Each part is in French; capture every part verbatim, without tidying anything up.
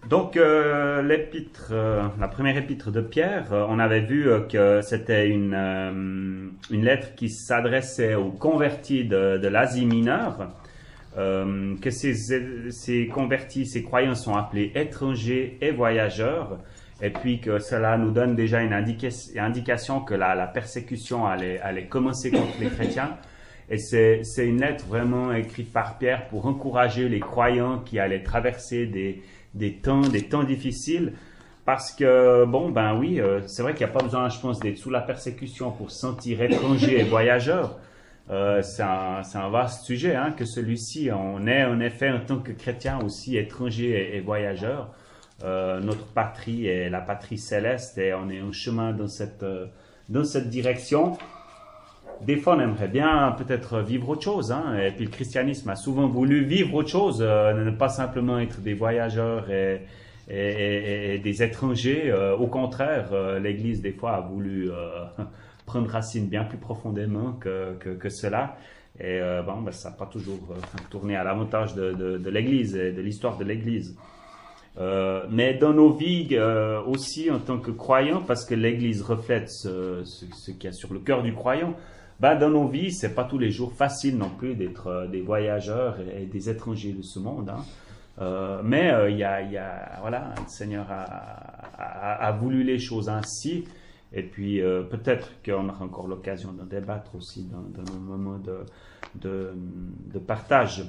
Donc, euh, l'épître, euh, la première épître de Pierre, euh, on avait vu euh, que c'était une, euh, une lettre qui s'adressait aux convertis de, de l'Asie mineure, euh, que ces, ces convertis, ces croyants sont appelés étrangers et voyageurs, et puis que cela nous donne déjà une indica- indication que la, la persécution allait, allait commencer contre les chrétiens. Et c'est, c'est une lettre vraiment écrite par Pierre pour encourager les croyants qui allaient traverser des, des temps, des temps difficiles. Parce que, bon, ben oui, euh, c'est vrai qu'il n'y a pas besoin, je pense, d'être sous la persécution pour se sentir étranger et voyageur. Euh, c'est, un, c'est un vaste sujet, hein, que celui-ci. On est, en effet, en tant que chrétien aussi, étranger et, et voyageur. Euh, notre patrie est la patrie céleste et on est en chemin dans cette, euh, dans cette direction. Des fois, on aimerait bien peut-être vivre autre chose, hein, et puis le christianisme a souvent voulu vivre autre chose, euh, ne pas simplement être des voyageurs et, et, et, et des étrangers. Euh, au contraire, euh, l'Église, des fois, a voulu euh, prendre racine bien plus profondément que, que, que cela. Et euh, bon, ben, ça n'a pas toujours euh, tourné à l'avantage de, de, de l'Église et de l'histoire de l'Église. Euh, mais dans nos vies euh, aussi en tant que croyants, parce que l'Église reflète ce, ce, ce qu'il y a sur le cœur du croyant, ben, dans nos vies, c'est pas tous les jours facile non plus d'être euh, des voyageurs et, et des étrangers de ce monde. Hein. Euh, mais il euh, y, a, y a, voilà, le Seigneur a, a, a voulu les choses ainsi. Et puis euh, peut-être qu'on aura encore l'occasion d'en débattre aussi dans, dans nos moments de, de, de partage.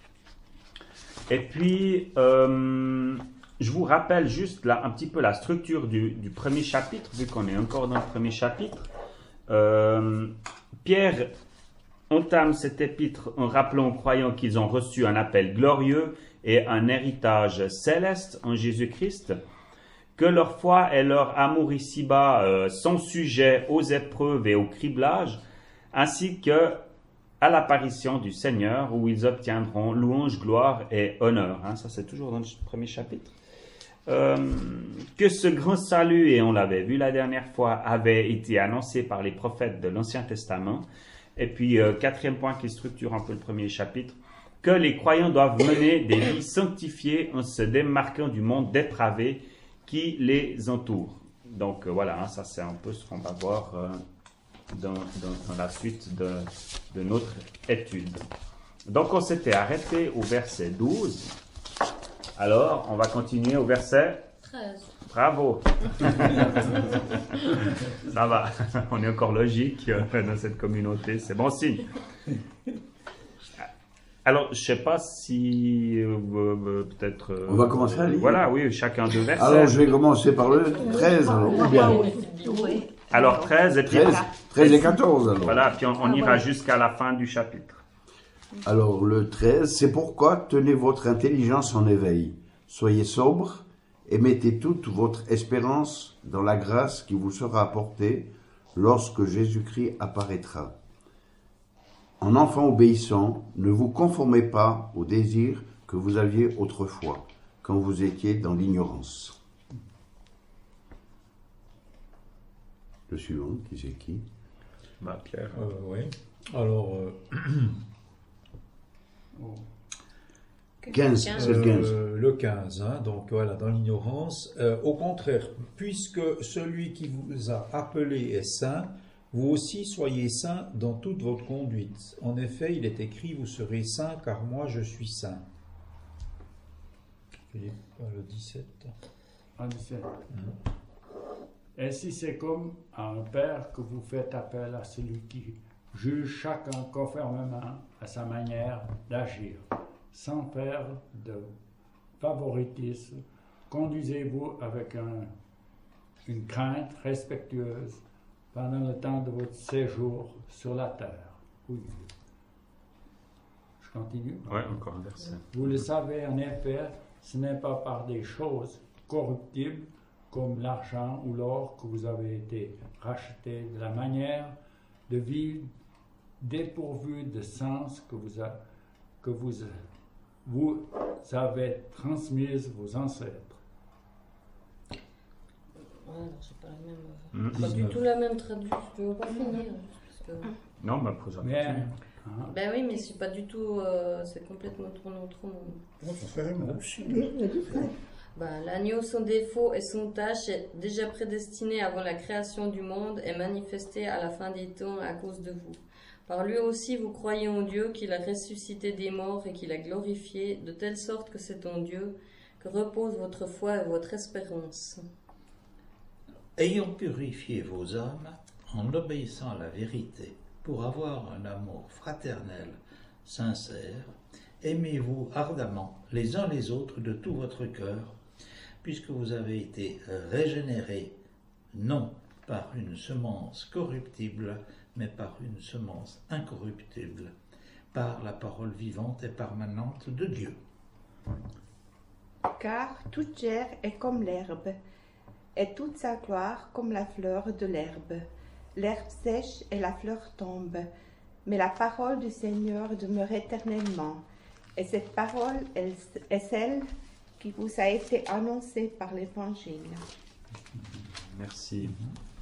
Et puis, euh, je vous rappelle juste là un petit peu la structure du, du premier chapitre, vu qu'on est encore dans le premier chapitre. Euh, Pierre entame cet épître en rappelant aux croyants qu'ils ont reçu un appel glorieux et un héritage céleste en Jésus-Christ, que leur foi et leur amour ici-bas euh, sont sujets aux épreuves et au criblage, ainsi que à l'apparition du Seigneur, où ils obtiendront louange, gloire et honneur. Hein, ça, c'est toujours dans le premier chapitre. Euh, que ce grand salut, et on l'avait vu la dernière fois, avait été annoncé par les prophètes de l'Ancien Testament. Et puis, euh, quatrième point qui structure un peu le premier chapitre, que les croyants doivent mener des vies sanctifiées en se démarquant du monde dépravé qui les entoure. Donc, euh, voilà, hein, ça c'est un peu ce qu'on va voir euh, dans, dans, dans la suite de, de notre étude. Donc, on s'était arrêté au verset douze. Alors, on va continuer au verset treize. Bravo. Ça va. On est encore logique dans cette communauté. C'est bon signe. Alors, je ne sais pas si euh, euh, peut-être... Euh, On va commencer à lire. Voilà, oui, chacun deux versets. Alors, je vais commencer par le treize, alors, ou bien Alors, treize et puis... treize, treize et quatorze, alors. Voilà, puis on, on ira jusqu'à la fin du chapitre. Alors, le treize, c'est pourquoi tenez votre intelligence en éveil. Soyez sobre et mettez toute votre espérance dans la grâce qui vous sera apportée lorsque Jésus-Christ apparaîtra. En enfant obéissant, ne vous conformez pas aux désirs que vous aviez autrefois, quand vous étiez dans l'ignorance. Le suivant, qui c'est qui? Bah, Pierre. Euh, oui. Alors, euh, quinze, c'est le quinze. euh, le quinze, hein, donc voilà, dans l'ignorance. Euh, au contraire, puisque celui qui vous a appelé est saint, vous aussi soyez saints dans toute votre conduite. En effet, il est écrit, vous serez saints, car moi je suis saint. Philippe, le dix-sept. En effet. Ainsi, c'est comme à un père que vous faites appel à celui qui juge chacun conformément à sa manière d'agir, sans faire de favoritisme. Conduisez-vous avec un, une crainte respectueuse pendant le temps de votre séjour sur la terre. Oui. Je continue. Oui, encore un verset. Vous le savez, en effet, ce n'est pas par des choses corruptibles comme l'argent ou l'or que vous avez été rachetés de la manière de vivre dépourvue de sens que vous, a, que vous, vous avez transmise vos ancêtres. Ouais, c'est pas la même. Mmh. Pas du tout la même traduction. Je veux pas finir. Parce que... Non, mais après, ça Mais, continue. hein, Ben oui, mais c'est pas du tout. Euh, c'est complètement trop non trop. Non, ça serait vraiment. Ben, l'agneau sans défaut et sans tâche, est déjà prédestiné avant la création du monde, est manifesté à la fin des temps à cause de vous. Par lui aussi vous croyez en Dieu, qu'il a ressuscité des morts et qu'il a glorifié, de telle sorte que c'est en Dieu que repose votre foi et votre espérance. Ayant purifié vos âmes en obéissant à la vérité, pour avoir un amour fraternel, sincère, aimez-vous ardemment les uns les autres de tout votre cœur, puisque vous avez été régénérés, non par une semence corruptible, mais par une semence incorruptible, par la parole vivante et permanente de Dieu. Car toute chair est comme l'herbe, et toute sa gloire comme la fleur de l'herbe. L'herbe sèche et la fleur tombe, mais la parole du Seigneur demeure éternellement. Et cette parole est celle qui vous a été annoncée par l'Évangile. Merci.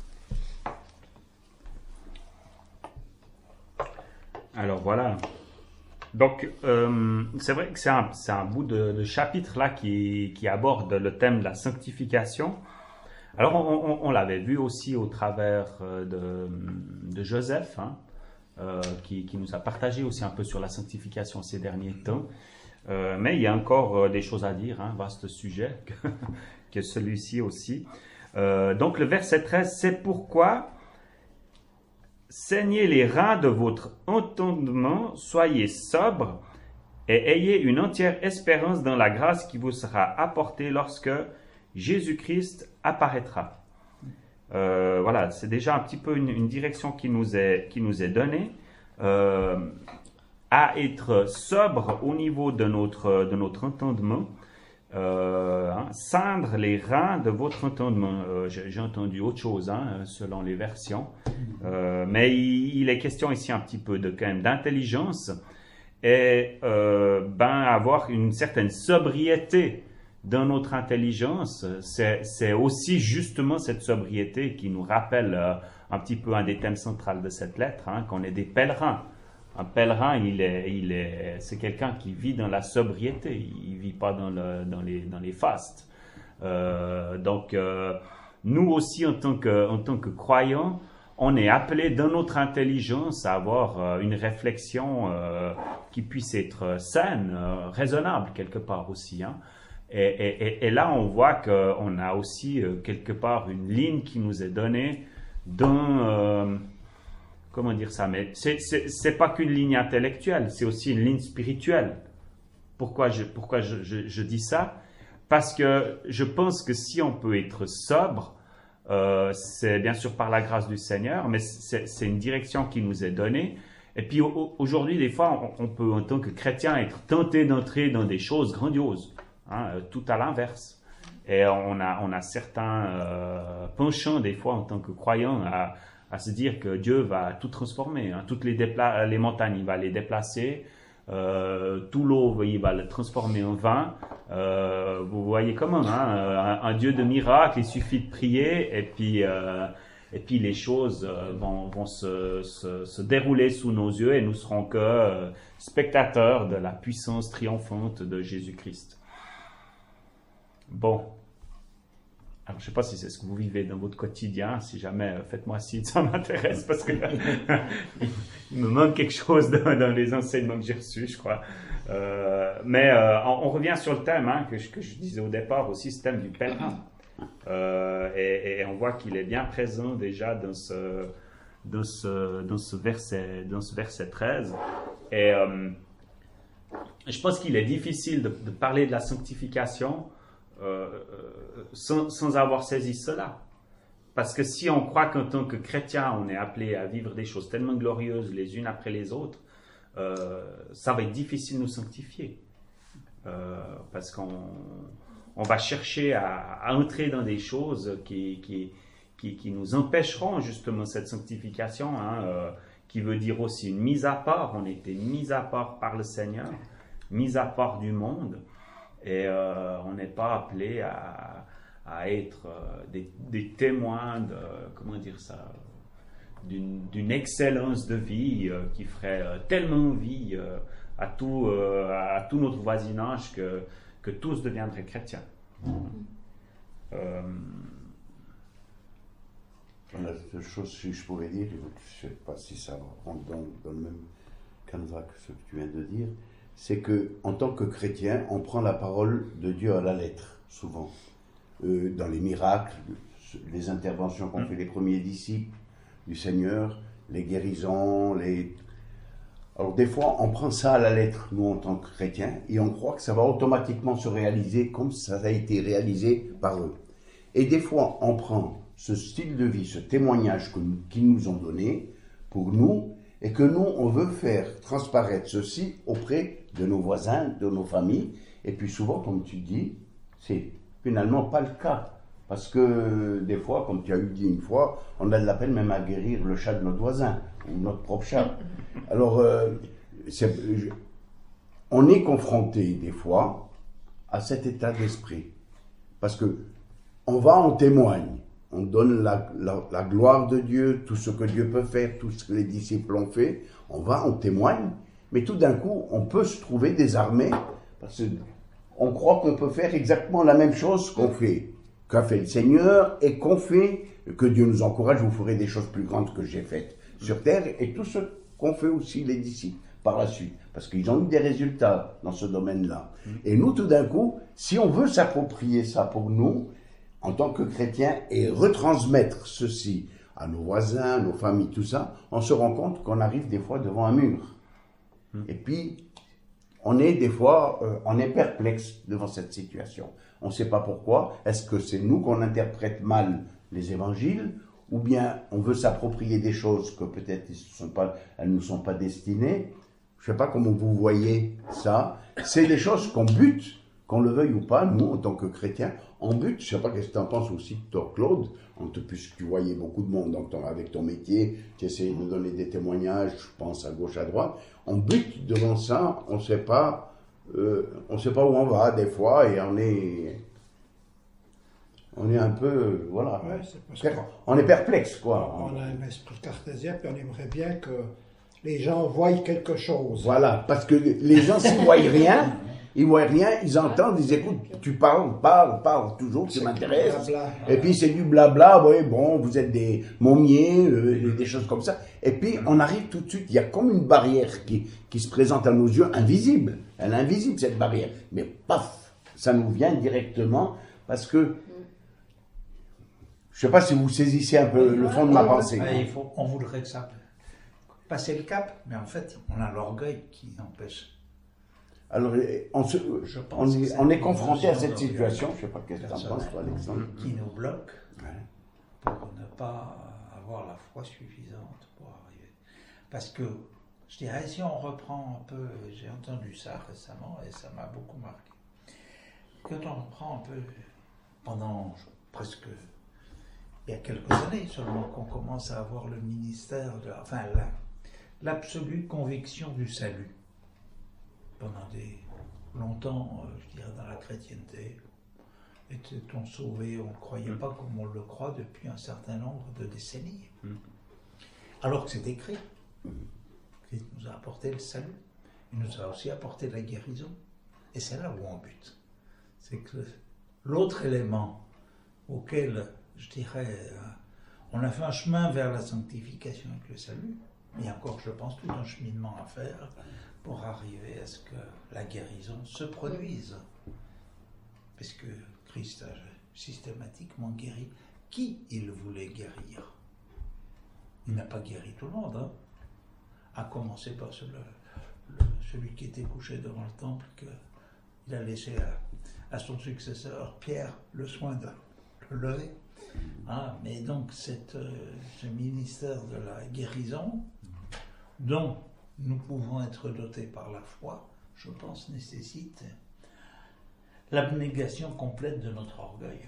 Alors voilà. Donc, euh, c'est vrai que c'est un, c'est un bout de, de chapitre là qui, qui aborde le thème de la sanctification. Alors, on, on, on l'avait vu aussi au travers de, de Joseph, hein, euh, qui, qui nous a partagé aussi un peu sur la sanctification ces derniers temps. Euh, mais il y a encore euh, des choses à dire, hein, vaste sujet, que, que celui-ci aussi. Euh, donc, le verset treize, c'est pourquoi saignez les reins de votre entendement, soyez sobres et ayez une entière espérance dans la grâce qui vous sera apportée lorsque Jésus-Christ apparaîtra. Euh, voilà, c'est déjà un petit peu une, une direction qui nous est, qui nous est donnée, euh, à être sobre au niveau de notre, de notre entendement, euh, hein, ceindre les reins de votre entendement. Euh, j'ai, j'ai entendu autre chose, hein, selon les versions, euh, mais il, il est question ici un petit peu de quand même d'intelligence et euh, ben avoir une certaine sobriété dans notre intelligence. C'est, c'est aussi justement cette sobriété qui nous rappelle euh, un petit peu un des thèmes centraux de cette lettre, hein, qu'on est des pèlerins. Un pèlerin, il est, il est, c'est quelqu'un qui vit dans la sobriété, il ne vit pas dans, le, dans, les, dans les fastes. Euh, donc, euh, nous aussi, en tant que, en tant que croyants, on est appelés dans notre intelligence à avoir euh, une réflexion euh, qui puisse être saine, euh, raisonnable quelque part aussi, hein. Et, et, et là, on voit qu'on a aussi euh, quelque part une ligne qui nous est donnée dans... Euh, comment dire ça, mais c'est, c'est, c'est pas qu'une ligne intellectuelle, c'est aussi une ligne spirituelle. Pourquoi je, pourquoi je, je, je dis ça? Parce que je pense que si on peut être sobre, euh, c'est bien sûr par la grâce du Seigneur, mais c'est, c'est une direction qui nous est donnée. Et puis aujourd'hui, des fois, on, on peut en tant que chrétien être tenté d'entrer dans des choses grandioses, hein, tout à l'inverse. Et on a, on a certains euh, penchants des fois en tant que croyants à à se dire que Dieu va tout transformer, hein. Toutes les, dépla- les montagnes, il va les déplacer, euh, tout l'eau, il va le transformer en vin. Euh, vous voyez comment, hein, un, un Dieu de miracles, il suffit de prier et puis, euh, et puis les choses vont, vont se, se, se dérouler sous nos yeux et nous serons que euh, spectateurs de la puissance triomphante de Jésus-Christ. Bon. Alors, je ne sais pas si c'est ce que vous vivez dans votre quotidien. Si jamais, faites-moi signe, ça m'intéresse parce que il me manque quelque chose dans, dans les enseignements que j'ai reçus, je crois. Euh, mais euh, on, on revient sur le thème, hein, que, je, que je disais au départ aussi, ce thème du pèlerin. Euh, et, et on voit qu'il est bien présent déjà dans ce, dans ce, dans ce, verset, dans ce verset treize. Et euh, je pense qu'il est difficile de, de parler de la sanctification Euh, sans, sans avoir saisi cela. Parce que si on croit qu'en tant que chrétien, on est appelé à vivre des choses tellement glorieuses les unes après les autres, euh, ça va être difficile de nous sanctifier. Euh, parce qu'on on va chercher à, à entrer dans des choses qui, qui, qui, qui nous empêcheront justement cette sanctification, hein, euh, qui veut dire aussi une mise à part. On a été mis à part par le Seigneur, mis à part du monde. Et euh, on n'est pas appelé à, à être euh, des, des témoins de, comment dire ça, d'une, d'une excellence de vie euh, qui ferait euh, tellement envie euh, à, tout, euh, à tout notre voisinage que, que tous deviendraient chrétiens. Euh, La seule chose que je pourrais dire, je ne sais pas si ça rentre dans, dans le même canevas que ce que tu viens de dire, c'est que en tant que chrétien, on prend la parole de Dieu à la lettre, souvent. Euh, dans les miracles, les interventions qu'ont fait les premiers disciples du Seigneur, les guérisons, les... Alors des fois, on prend ça à la lettre, nous, en tant que chrétiens, et on croit que ça va automatiquement se réaliser comme ça a été réalisé par eux. Et des fois, on prend ce style de vie, ce témoignage que nous- qu'ils nous ont donné pour nous, et que nous, on veut faire transparaître ceci auprès de nos voisins, de nos familles, et puis souvent, comme tu dis, c'est finalement pas le cas. Parce que des fois, comme tu as eu dit une fois, on a de la peine même à guérir le chat de notre voisin, ou notre propre chat. Alors, euh, c'est- je- on est confronté des fois à cet état d'esprit. Parce que on va, on témoigne, on donne la, la- la gloire de Dieu, tout ce que Dieu peut faire, tout ce que les disciples ont fait, on va, on témoigne, mais tout d'un coup, on peut se trouver désarmé, parce qu'on croit qu'on peut faire exactement la même chose qu'on fait, qu'a fait le Seigneur, et qu'on fait, que Dieu nous encourage, vous ferez des choses plus grandes que j'ai faites sur terre, et tout ce qu'ont fait aussi les disciples par la suite, parce qu'ils ont eu des résultats dans ce domaine-là. Et nous, tout d'un coup, si on veut s'approprier ça pour nous, en tant que chrétiens, et retransmettre ceci à nos voisins, nos familles, tout ça, on se rend compte qu'on arrive des fois devant un mur. Et puis, on est des fois, euh, on est perplexe devant cette situation. On ne sait pas pourquoi. Est-ce que c'est nous qu'on interprète mal les évangiles, ou bien on veut s'approprier des choses que peut-être elles ne nous sont pas destinées? Je ne sais pas comment vous voyez ça. C'est des choses qu'on bute, qu'on le veuille ou pas, nous, en tant que chrétiens, on bute. Je ne sais pas qu'est-ce que tu en penses aussi, toi, Claude, en te, puisque tu voyais beaucoup de monde donc, ton- avec ton métier, tu essayes de donner des témoignages, je pense, à gauche, à droite. On bute devant ça, on ne sait pas, euh, on sait pas où on va, des fois, et on est... On est un peu, euh, voilà, Ouais, c'est parce que on est perplexe, quoi. on a un esprit cartésien, puis on aimerait bien que les gens voient quelque chose. Voilà, parce que les gens, s'ils ne voient rien, ils voient rien, ils entendent, ils écoutent, tu parles, parles, parles, toujours, tu C'est m'intéresses. du blabla. Et puis c'est du blabla, oui, bon, vous êtes des momiers, euh, des choses comme ça. Et puis on arrive tout de suite, il y a comme une barrière qui, qui se présente à nos yeux, invisible. Elle est invisible, cette barrière. Mais paf, ça nous vient directement, parce que, je ne sais pas si vous saisissez un peu le fond de ma pensée. Ah, il faut, on voudrait que ça passer le cap, mais en fait, on a l'orgueil qui empêche. Alors, on, se, Je pense on, que est, c'est on est une confronté à notion cette situation, je ne sais pas qu'est-ce que tu en personnelle penses, toi, Alexandre. qui nous bloque Ouais. pour ne pas avoir la foi suffisante pour arriver. Parce que, je dirais, si on reprend un peu, j'ai entendu ça récemment et ça m'a beaucoup marqué. Quand on reprend un peu, pendant presque, il y a quelques années seulement qu'on commence à avoir le ministère, de, enfin la, l'absolue conviction du salut. Pendant des longtemps, euh, je dirais, dans la chrétienté, était-on sauvé, on ne croyait pas comme on le croit depuis un certain nombre de décennies. Mm. Alors que c'est écrit. Christ nous a apporté le salut. Il nous a aussi apporté la guérison. Et c'est là où on bute. C'est que l'autre élément auquel, je dirais, euh, on a fait un chemin vers la sanctification avec le salut, mais il y a encore, je pense, tout un cheminement à faire pour arriver à ce que la guérison se produise. Puisque Christ a systématiquement guéri qui il voulait guérir. Il n'a pas guéri tout le monde, hein. À commencer par celui, le- celui qui était couché devant le temple, qu'il a laissé à, à son successeur, Pierre, le soin de le lever. Ah, mais donc cette, euh, ce ministère de la guérison, dont nous pouvons être dotés par la foi, je pense, nécessite l'abnégation complète de notre orgueil.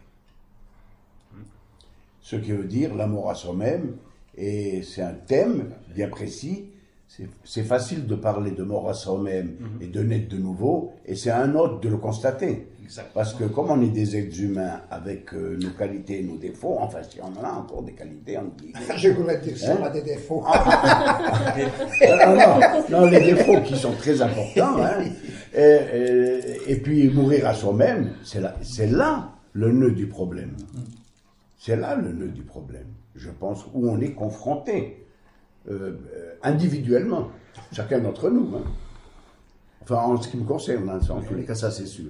Ce qui veut dire l'amour à soi-même, et c'est un thème bien précis. C'est, c'est facile de parler de mort à soi-même Mm-hmm. et de naître de nouveau, et c'est à un autre de le constater. Exactement. Parce que comme on est des êtres humains avec euh, nos qualités et nos défauts, enfin si on en a encore des qualités, on dit... Je voulais dire ça, Hein? on a des défauts. non, non, non, non, les défauts qui sont très importants, hein, et, et, et puis mourir à soi-même, c'est là, c'est là le nœud du problème. C'est là le nœud du problème, je pense, où on est confronté euh, individuellement, chacun d'entre nous. Hein. Enfin, en ce qui me concerne, hein, en tous les cas, ça c'est sûr.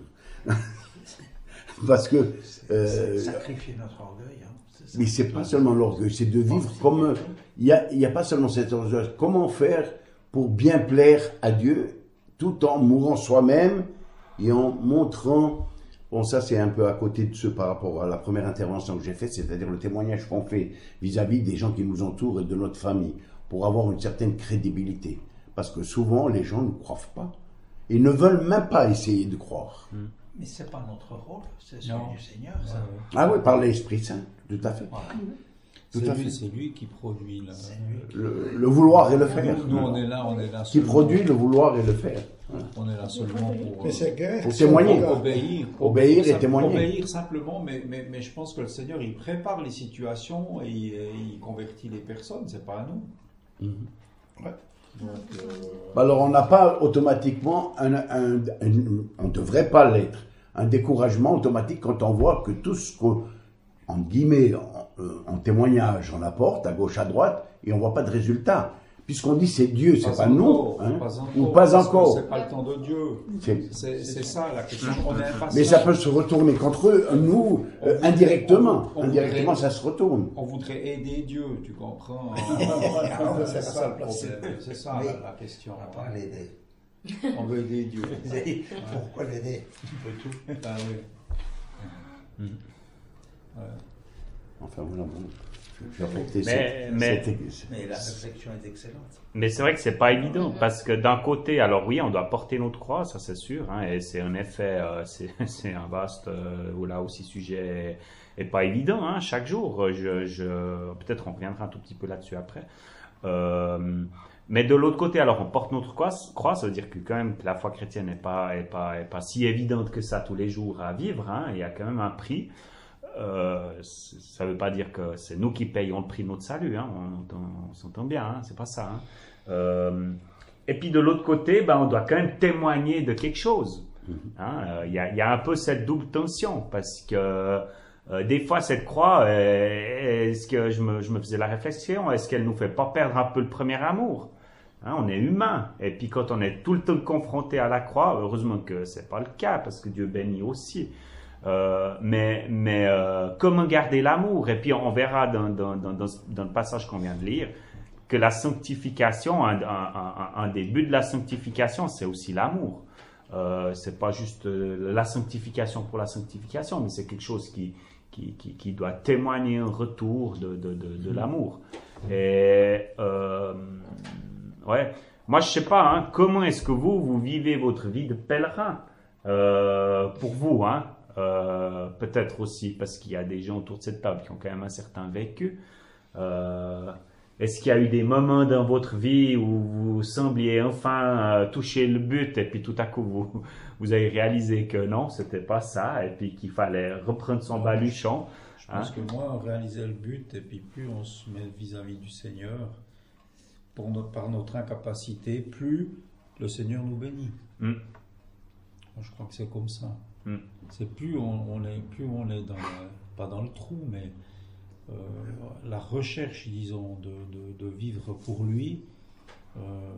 Parce que... Euh, sacrifier notre orgueil. Hein. C'est mais c'est pas seulement l'orgueil, c'est de vivre comme... Il n'y a, il y a pas seulement cet orgueil. Comment faire pour bien plaire à Dieu, tout en mourant soi-même et en montrant... Bon, ça c'est un peu à côté de ce par rapport à la première intervention que j'ai faite, c'est-à-dire le témoignage qu'on fait vis-à-vis des gens qui nous entourent et de notre famille, pour avoir une certaine crédibilité. Parce que souvent, les gens ne croient pas. Ils ne veulent même pas essayer de croire. Mm. Mais ce n'est pas notre rôle, c'est celui non. du Seigneur. Ça. Ouais. Ah oui, par l'Esprit Saint, tout à fait. Voilà. Tout c'est, à lui, fait. C'est lui qui produit la... le, le vouloir et le faire. Nous, nous on est là, on est là. Qui produit le vouloir et le faire. On est là seulement pour, mais c'est guère, pour témoigner. Pour obéir. Pour obéir et témoigner. Obéir simplement, mais, mais, mais je pense que le Seigneur, il prépare les situations et il, il convertit les personnes, c'est pas à nous. Mm-hmm. Ouais. Donc, euh... Alors on n'a pas automatiquement, un, un, un, on ne devrait pas l'être, un découragement automatique quand on voit que tout ce qu'en guillemets, en, en témoignage, on apporte à gauche, à droite, et on ne voit pas de résultat. Puisqu'on dit c'est Dieu, c'est pas, pas nous, hein, pas encore, ou pas encore. C'est pas le temps de Dieu. C'est, c'est, c'est ça la question. On est mais ça peut se retourner contre eux, nous, euh, voudrait, indirectement. On, on indirectement, voudrait, ça se retourne. On voudrait aider Dieu, tu comprends. C'est ça le problème. C'est ça la, la question. On va pas l'aider. On veut aider Dieu. Pourquoi l'aider? On peut tout. Ah oui. Mmh. Ouais. Enfin voilà, bon. Mais, cette, mais, cette... mais la réflexion est excellente. Mais c'est vrai que c'est pas évident parce que d'un côté, alors oui, on doit porter notre croix, ça c'est sûr, hein, et c'est en effet, euh, c'est, c'est un vaste, euh, où là aussi sujet est, est pas évident, hein, chaque jour. Je, je, peut-être on reviendra un tout petit peu là-dessus après. Euh, mais de l'autre côté, alors on porte notre croix, croix, ça veut dire que quand même que la foi chrétienne n'est pas, est pas, est pas si évidente que ça tous les jours à vivre, hein, il y a quand même un prix. Euh, ça ne veut pas dire que c'est nous qui payons le prix de notre salut, hein, on, on, on s'entend bien, hein, c'est pas ça. Hein. Euh, et puis de l'autre côté, ben, on doit quand même témoigner de quelque chose. Il hein, euh, y, a, y a un peu cette double tension parce que euh, des fois cette croix, euh, est-ce que je me, je me faisais la réflexion, est-ce qu'elle nous fait pas perdre un peu le premier amour? Hein, on est humain et puis quand on est tout le temps confronté à la croix, heureusement que c'est pas le cas parce que Dieu bénit aussi. Euh, mais mais euh, comment garder l'amour? Et puis on verra dans, dans, dans, dans le passage qu'on vient de lire que la sanctification, un, un, un, un des buts de la sanctification, c'est aussi l'amour. Euh, c'est pas juste la sanctification pour la sanctification, mais c'est quelque chose qui, qui, qui, qui doit témoigner un retour de, de, de, de l'amour. Et euh, ouais, moi je sais pas, hein, comment est-ce que vous, vous vivez votre vie de pèlerin euh, pour vous, hein? Euh, peut-être aussi parce qu'il y a des gens autour de cette table qui ont quand même un certain vécu. Euh, est-ce qu'il y a eu des moments dans votre vie où vous sembliez enfin euh, toucher le but et puis tout à coup vous, vous avez réalisé que non, c'était pas ça et puis qu'il fallait reprendre son baluchon? Je pense hein? que moi, on réalisait le but et puis plus on se met vis-à-vis du Seigneur pour notre, par notre incapacité, plus le Seigneur nous bénit. Mm. Moi, je crois que c'est comme ça. Mm. C'est plus on, on est plus on est dans le, pas dans le trou, mais euh, la recherche, disons, de, de, de vivre pour lui. Euh,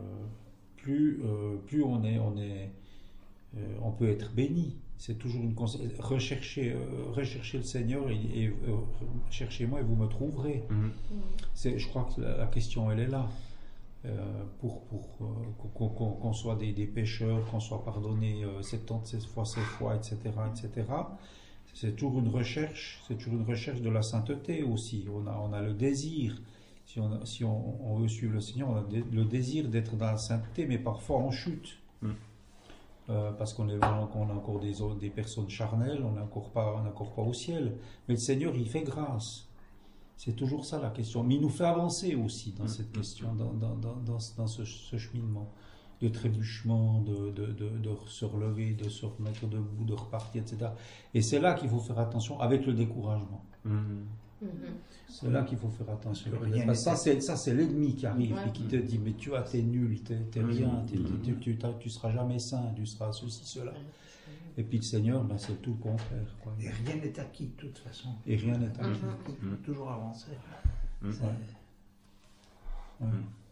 plus euh, plus on est on est euh, on peut être béni. C'est toujours une rechercher euh, rechercher le Seigneur et, et euh, cherchez-moi et vous me trouverez. Mm. C'est, je crois que la, la question elle est là. Euh, pour, pour euh, qu'on, qu'on, qu'on soit des, des pécheurs, qu'on soit pardonné euh, soixante-dix-sept fois, sept fois, et cetera, et cetera. C'est toujours une recherche, c'est toujours une recherche de la sainteté aussi. On a, on a le désir, si on, a, si on, on veut suivre le Seigneur, on a de, le désir d'être dans la sainteté, mais parfois en chute. Mm. Euh, parce qu'on est, on a encore des, des personnes charnelles, on n'est encore pas, on n'est encore pas au ciel. Mais le Seigneur, il fait grâce. C'est toujours ça la question. Mais il nous fait avancer aussi dans cette question, dans, dans, dans, dans, dans ce, ce cheminement de trébuchement, de, de, de, de se relever, de se remettre debout, de repartir, et cetera. Et c'est là qu'il faut faire attention avec le découragement. Mm-hmm. C'est là qu'il faut faire attention. Parce que rien Parce que ça, n'est- c'est, ça, c'est l'ennemi qui arrive Ouais. et qui te dit, mais tu vois, t'es nul, t'es, t'es rien, t'es- t'es- tu, tu, t'as- tu seras jamais saint, tu seras ceci, cela. Et puis le Seigneur, ben, c'est tout le contraire. Quoi. Et rien n'est acquis de toute façon. Et rien n'est acquis. Mhm. Il faut toujours avancer. Mm. C'est- Ouais.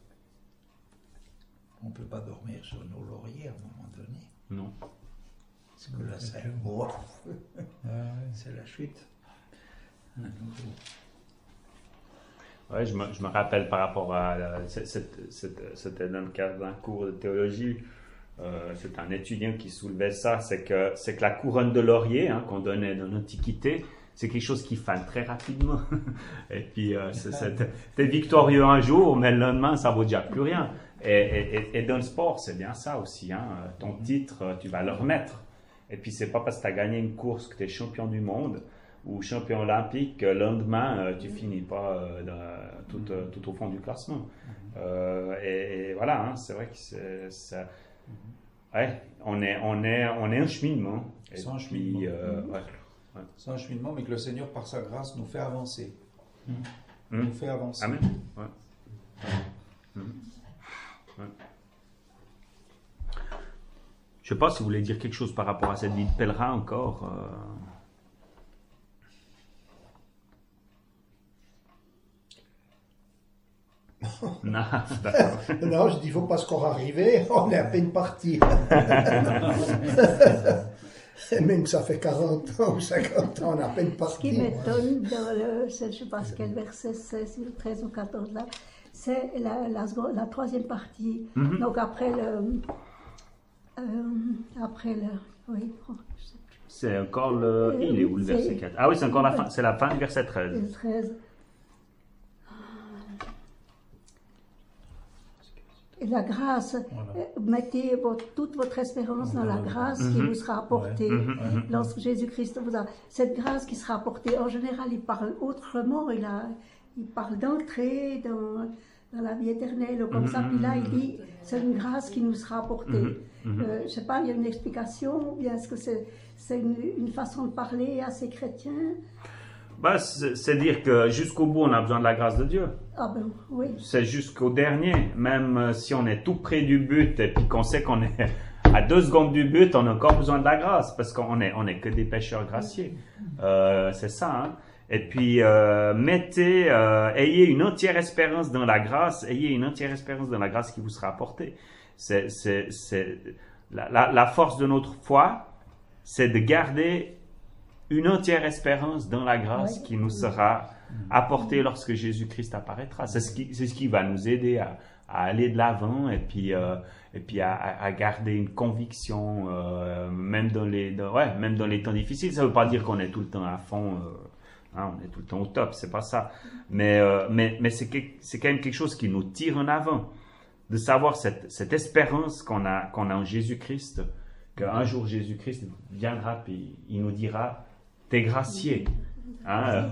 On ne peut pas dormir sur nos lauriers à un moment donné. Non. Parce que là, c'est oh, Ouais, ouais. c'est la chute. À nouveau. Ouais, je, me, je me rappelle par rapport à. euh, c'est- c'est- c'est- C'était dans le cadre d'un cours de théologie. Euh, c'est un étudiant qui soulevait ça. C'est que, c'est que la couronne de laurier hein, qu'on donnait dans l'Antiquité, c'est quelque chose qui fane très rapidement. Et puis, euh, c'est- c'est- t'es victorieux un jour, mais le lendemain, ça vaut déjà plus rien. Et, et, et- et dans le sport, c'est bien ça aussi. Hein. Ton titre, tu vas le remettre. Et puis, c'est pas parce que tu as gagné une course que tu es champion du monde ou champion olympique que le lendemain, euh, tu finis pas euh, dans- tout, euh, tout au fond du classement. Euh, et, et voilà, hein, c'est vrai que c'est, ça- ouais, on est, on est, on est un cheminement. Et C'est un puis, cheminement. euh, ouais. C'est un cheminement, mais que le Seigneur, par sa grâce, nous fait avancer. Mm. Nous fait avancer. Amen. Ouais. Mm. Ouais. Je sais pas si vous voulez dire quelque chose par rapport à cette vie de pèlerin encore. euh. Non, d'accord. Non, je dis, il ne faut pas se croire arrivé, on est à peine parti. Même que ça fait quarante ans ou cinquante ans, on est à peine Ce qui parti. m'étonne dans le, je ne sais pas quel verset c'est, c'est le treize ou quatorze là, c'est la, la, seconde- la troisième partie. Mhm. Donc après le, euh, après le, oui, oh, je sais plus, C'est encore le. Il est où le verset C'est- quatre? Ah oui, c'est encore la fin. C'est la fin du verset treize. le treize. Et la grâce, Voilà. euh, mettez votre- toute votre espérance dans la grâce qui Mhm. vous sera apportée. Mhm, mhm. Lorsque Jésus-Christ vous a cette grâce qui sera apportée, en général, il parle autrement, il, a, il parle d'entrer dans, dans la vie éternelle, ou comme ça, puis là, il dit, c'est une grâce qui nous sera apportée. Euh, je ne sais pas, il y a une explication, ou bien est-ce que c'est, c'est une, une façon de parler à ces chrétiens? Bah, c'est c'est dire que jusqu'au bout, on a besoin de la grâce de Dieu. Ah ben oui, C'est jusqu'au dernier. Même euh, si on est tout près du but et puis qu'on sait qu'on est à deux secondes du but, on a encore besoin de la grâce parce qu'on est, on est que des pécheurs graciés. Euh, c'est ça. Hein? Et puis, euh, mettez, euh, ayez une entière espérance dans la grâce, ayez une entière espérance dans la grâce qui vous sera apportée. C'est, c'est, c'est, la, la, la force de notre foi, c'est de garder une entière espérance dans la grâce Oui. qui nous sera apportée lorsque Jésus-Christ apparaîtra. C'est ce qui, c'est ce qui va nous aider à, à aller de l'avant et puis, euh, et puis à, à- à garder une conviction, euh, même, dans les, dans- ouais, même dans les temps difficiles. Ça ne veut pas dire qu'on est tout le temps à fond, euh, hein, on est tout le temps au top, c'est pas ça. Mais, euh, mais, mais c'est, que- c'est quand même quelque chose qui nous tire en avant, de savoir cette, cette espérance qu'on a, qu'on a en Jésus-Christ, qu'un jour Jésus-Christ viendra puis il nous dira t'es gracié. Hein?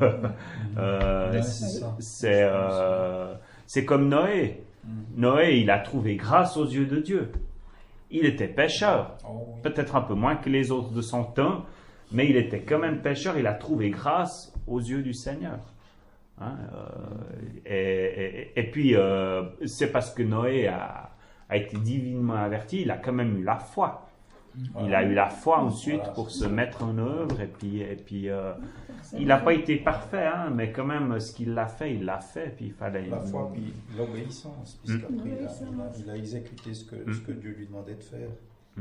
Euh, Ouais, c'est, c'est ça. c'est, euh, c'est comme Noé. Noé, il a trouvé grâce aux yeux de Dieu. Il était pécheur, Oh, oui. peut-être un peu moins que les autres de son temps, mais il était quand même pécheur. Il a trouvé grâce aux yeux du Seigneur. Hein, euh, et, et- et puis, euh, c'est parce que Noé a, a été divinement averti, il a quand même eu la foi. Il a eu la foi ensuite Voilà, pour c'est se ça. mettre en œuvre. Et puis, et puis euh, il n'a pas été parfait, hein, mais quand même, ce qu'il a fait, il l'a fait. Puis il fallait. La foi, puis l'obéissance, puisqu'après il, a- il, a, L'obéissance. il a exécuté ce que, Mm. ce que Dieu lui demandait de faire.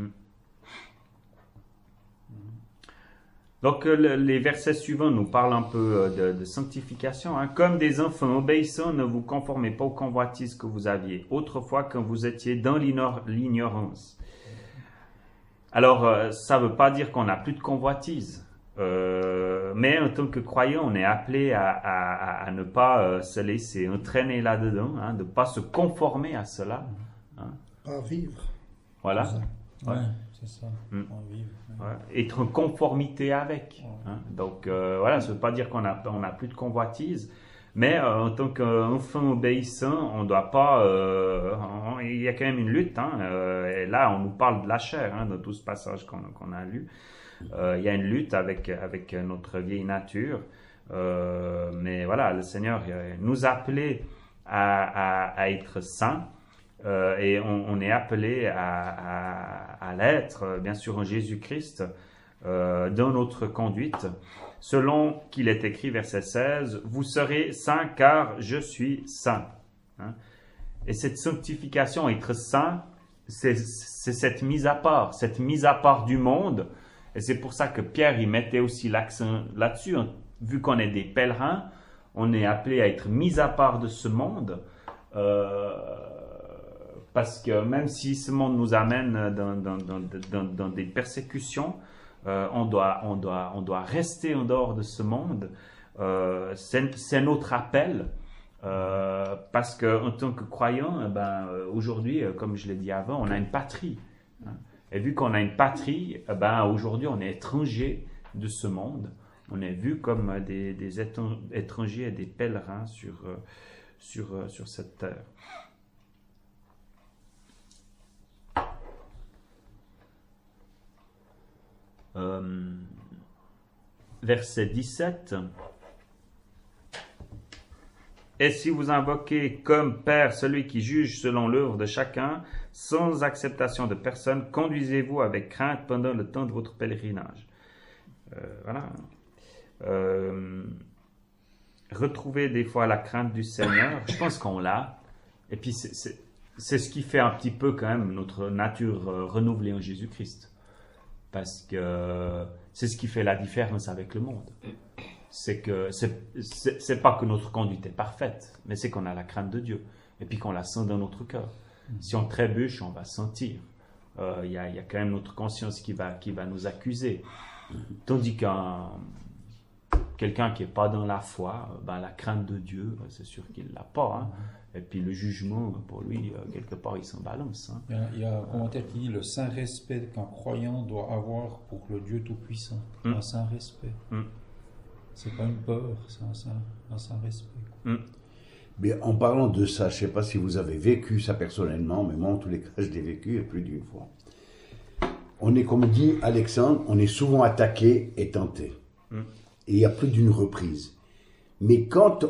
Donc, euh, le- les versets suivants nous parlent un peu euh, de, de sanctification. Hein. Comme des enfants obéissants, ne vous conformez pas aux convoitises que vous aviez autrefois quand vous étiez dans l'ignor- l'ignorance. Alors, euh, ça ne veut pas dire qu'on n'a plus de convoitise. Euh, mais en tant que croyant, on est appelé à, à- à- à ne pas euh, se laisser entraîner là-dedans, hein, de ne pas se conformer à cela. Pas vivre. Voilà. Ouais, c'est ça. Mm. On vive. Ouais. Ouais, être en conformité avec. Hein. Donc euh, voilà, ça ne veut pas dire qu'on n'a on a plus de convoitise, mais euh, en tant qu'enfant obéissant, on ne doit pas. euh, on- il y a quand même une lutte. Hein, euh, et là, on nous parle de la chair hein, dans tout ce passage qu'on qu'on a lu. Euh, il y a une lutte avec, avec notre vieille nature. Euh, mais voilà, le Seigneur euh, nous a appelés à, à, à être saints euh, et on, on est appelé à, à, à l'être, bien sûr, en Jésus-Christ, euh, dans notre conduite. Selon qu'il est écrit, verset seize, « Vous serez saints car je suis saint. Hein? » Et cette sanctification, être saint, c'est cette mise à part, cette mise à part du monde. Et c'est pour ça que Pierre y mettait aussi l'accent là-dessus. Vu qu'on est des pèlerins, on est appelé à être mis à part de ce monde. Euh, parce que même si ce monde nous amène dans, dans, dans, dans, dans des persécutions, euh, on, doit, on, doit, on doit rester en dehors de ce monde. Euh, c'est notre appel. Euh, parce qu'en tant que croyant, ben, aujourd'hui, comme je l'ai dit avant, on a une patrie. Hein. Et vu qu'on a une patrie, ben, aujourd'hui, on est étranger de ce monde. On est vu comme des, des étrangers et des pèlerins sur, sur, sur cette terre. Euh, verset dix-sept. Et si vous invoquez comme Père celui qui juge selon l'œuvre de chacun, sans acceptation de personne, conduisez-vous avec crainte pendant le temps de votre pèlerinage. Euh, voilà. Euh, retrouver des fois la crainte du Seigneur, je pense qu'on l'a. Et puis c'est ce qui fait un petit peu quand même notre nature euh, renouvelée en Jésus-Christ. Parce que c'est ce qui fait la différence avec le monde. C'est que c'est pas que notre conduite est parfaite, mais c'est qu'on a la crainte de Dieu et puis qu'on la sent dans notre cœur. Si on trébuche, on va sentir. Il euh, y, y a quand même notre conscience qui va, qui va nous accuser. Tandis qu'un quelqu'un qui n'est pas dans la foi, ben, la crainte de Dieu, c'est sûr qu'il ne l'a pas. Hein. Et puis le jugement, pour lui, quelque part, il s'en balance. Hein. Il, y a, il y a un commentaire qui dit le saint respect qu'un croyant doit avoir pour le Dieu Tout-Puissant. Mm. Un saint respect. Mm. C'est pas une peur, c'est un saint, un saint respect. Mm. Mais en parlant de ça, je ne sais pas si vous avez vécu ça personnellement, mais moi, en tous les cas, je l'ai vécu et plus d'une fois. On est, comme dit Alexandre, on est souvent attaqué et tenté. Mm. Et il y a plus d'une reprise. Mais quand,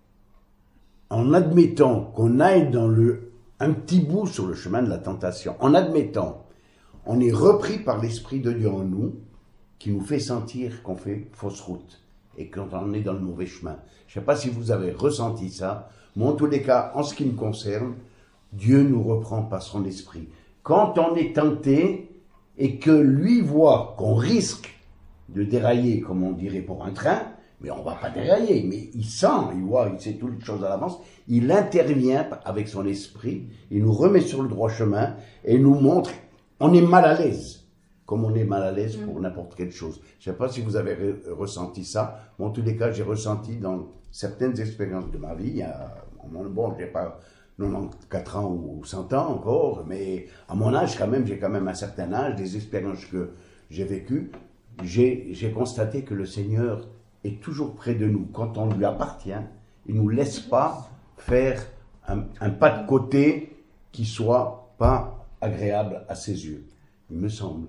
en admettant qu'on aille dans le, un petit bout sur le chemin de la tentation, en admettant, on est repris par l'Esprit de Dieu en nous, qui nous fait sentir qu'on fait fausse route. Et quand on est dans le mauvais chemin. Je ne sais pas si vous avez ressenti ça, mais en tous les cas, en ce qui me concerne, Dieu nous reprend par son esprit. Quand on est tenté et que lui voit qu'on risque de dérailler, comme on dirait pour un train, mais on ne va pas dérailler, mais il sent, il voit, il sait toutes les choses à l'avance, il intervient avec son esprit, il nous remet sur le droit chemin et nous montre, on est mal à l'aise. Comme on est mal à l'aise pour n'importe quelle chose. Je ne sais pas si vous avez re ressenti ça, mais en tous les cas, j'ai ressenti dans certaines expériences de ma vie, il y a, bon, je n'ai pas quatre-vingt-quatorze ans ou cent ans encore, mais à mon âge quand même, j'ai quand même un certain âge, des expériences que j'ai vécues, j'ai constaté que le Seigneur est toujours près de nous. Quand on lui appartient, il ne nous laisse pas faire un, un pas de côté qui soit pas agréable à ses yeux, il me semble.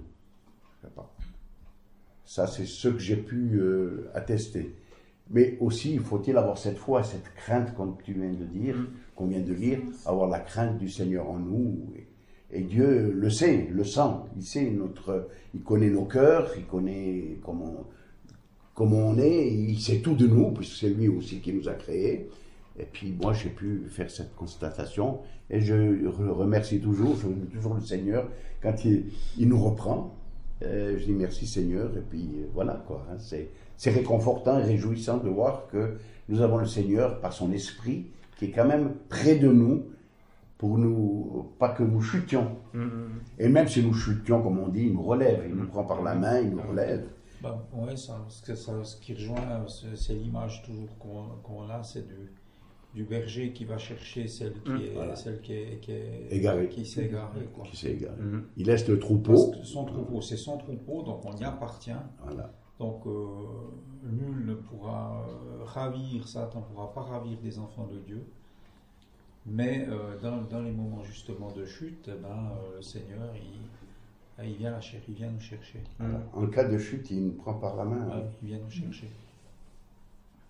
Ça, c'est ce que j'ai pu euh, attester. Mais aussi, faut-il avoir cette foi, cette crainte, comme tu viens de dire, qu'on vient de lire, avoir la crainte du Seigneur en nous. Et, et Dieu le sait, le sent. Il sait notre, il connaît nos cœurs, il connaît comment, comment on est, il sait tout de nous, puisque c'est lui aussi qui nous a créés. Et puis moi, j'ai pu faire cette constatation. Et je remercie toujours, je remercie toujours le Seigneur quand il, il nous reprend. Euh, je dis merci Seigneur, et puis euh, voilà quoi. Hein, c'est réconfortant et réjouissant de voir que nous avons le Seigneur par son esprit qui est quand même près de nous pour nous, pas que nous chutions. Mm-hmm. Et même si nous chutions, comme on dit, il nous relève, il nous prend par la main, il nous relève. Ben, ouais, ça, ça, ça, ce qui rejoint, c'est l'image toujours qu'on qu'on a, c'est du. du berger qui va chercher celle qui mmh, est voilà. celle qui est, qui est égarée, qui s'est égarée, quoi. Qui s'est égarée. Mmh. Il laisse le troupeau. Son troupeau, c'est son troupeau, donc on y appartient. Voilà. Donc euh, nul ne pourra euh, ravir, Satan ne pourra pas ravir des enfants de Dieu. Mais euh, dans, dans les moments justement de chute, eh ben, euh, le Seigneur, il, il vient la chercher, il vient nous chercher. Voilà. En cas de chute, il nous prend par la main. Ouais, hein. Il vient nous chercher.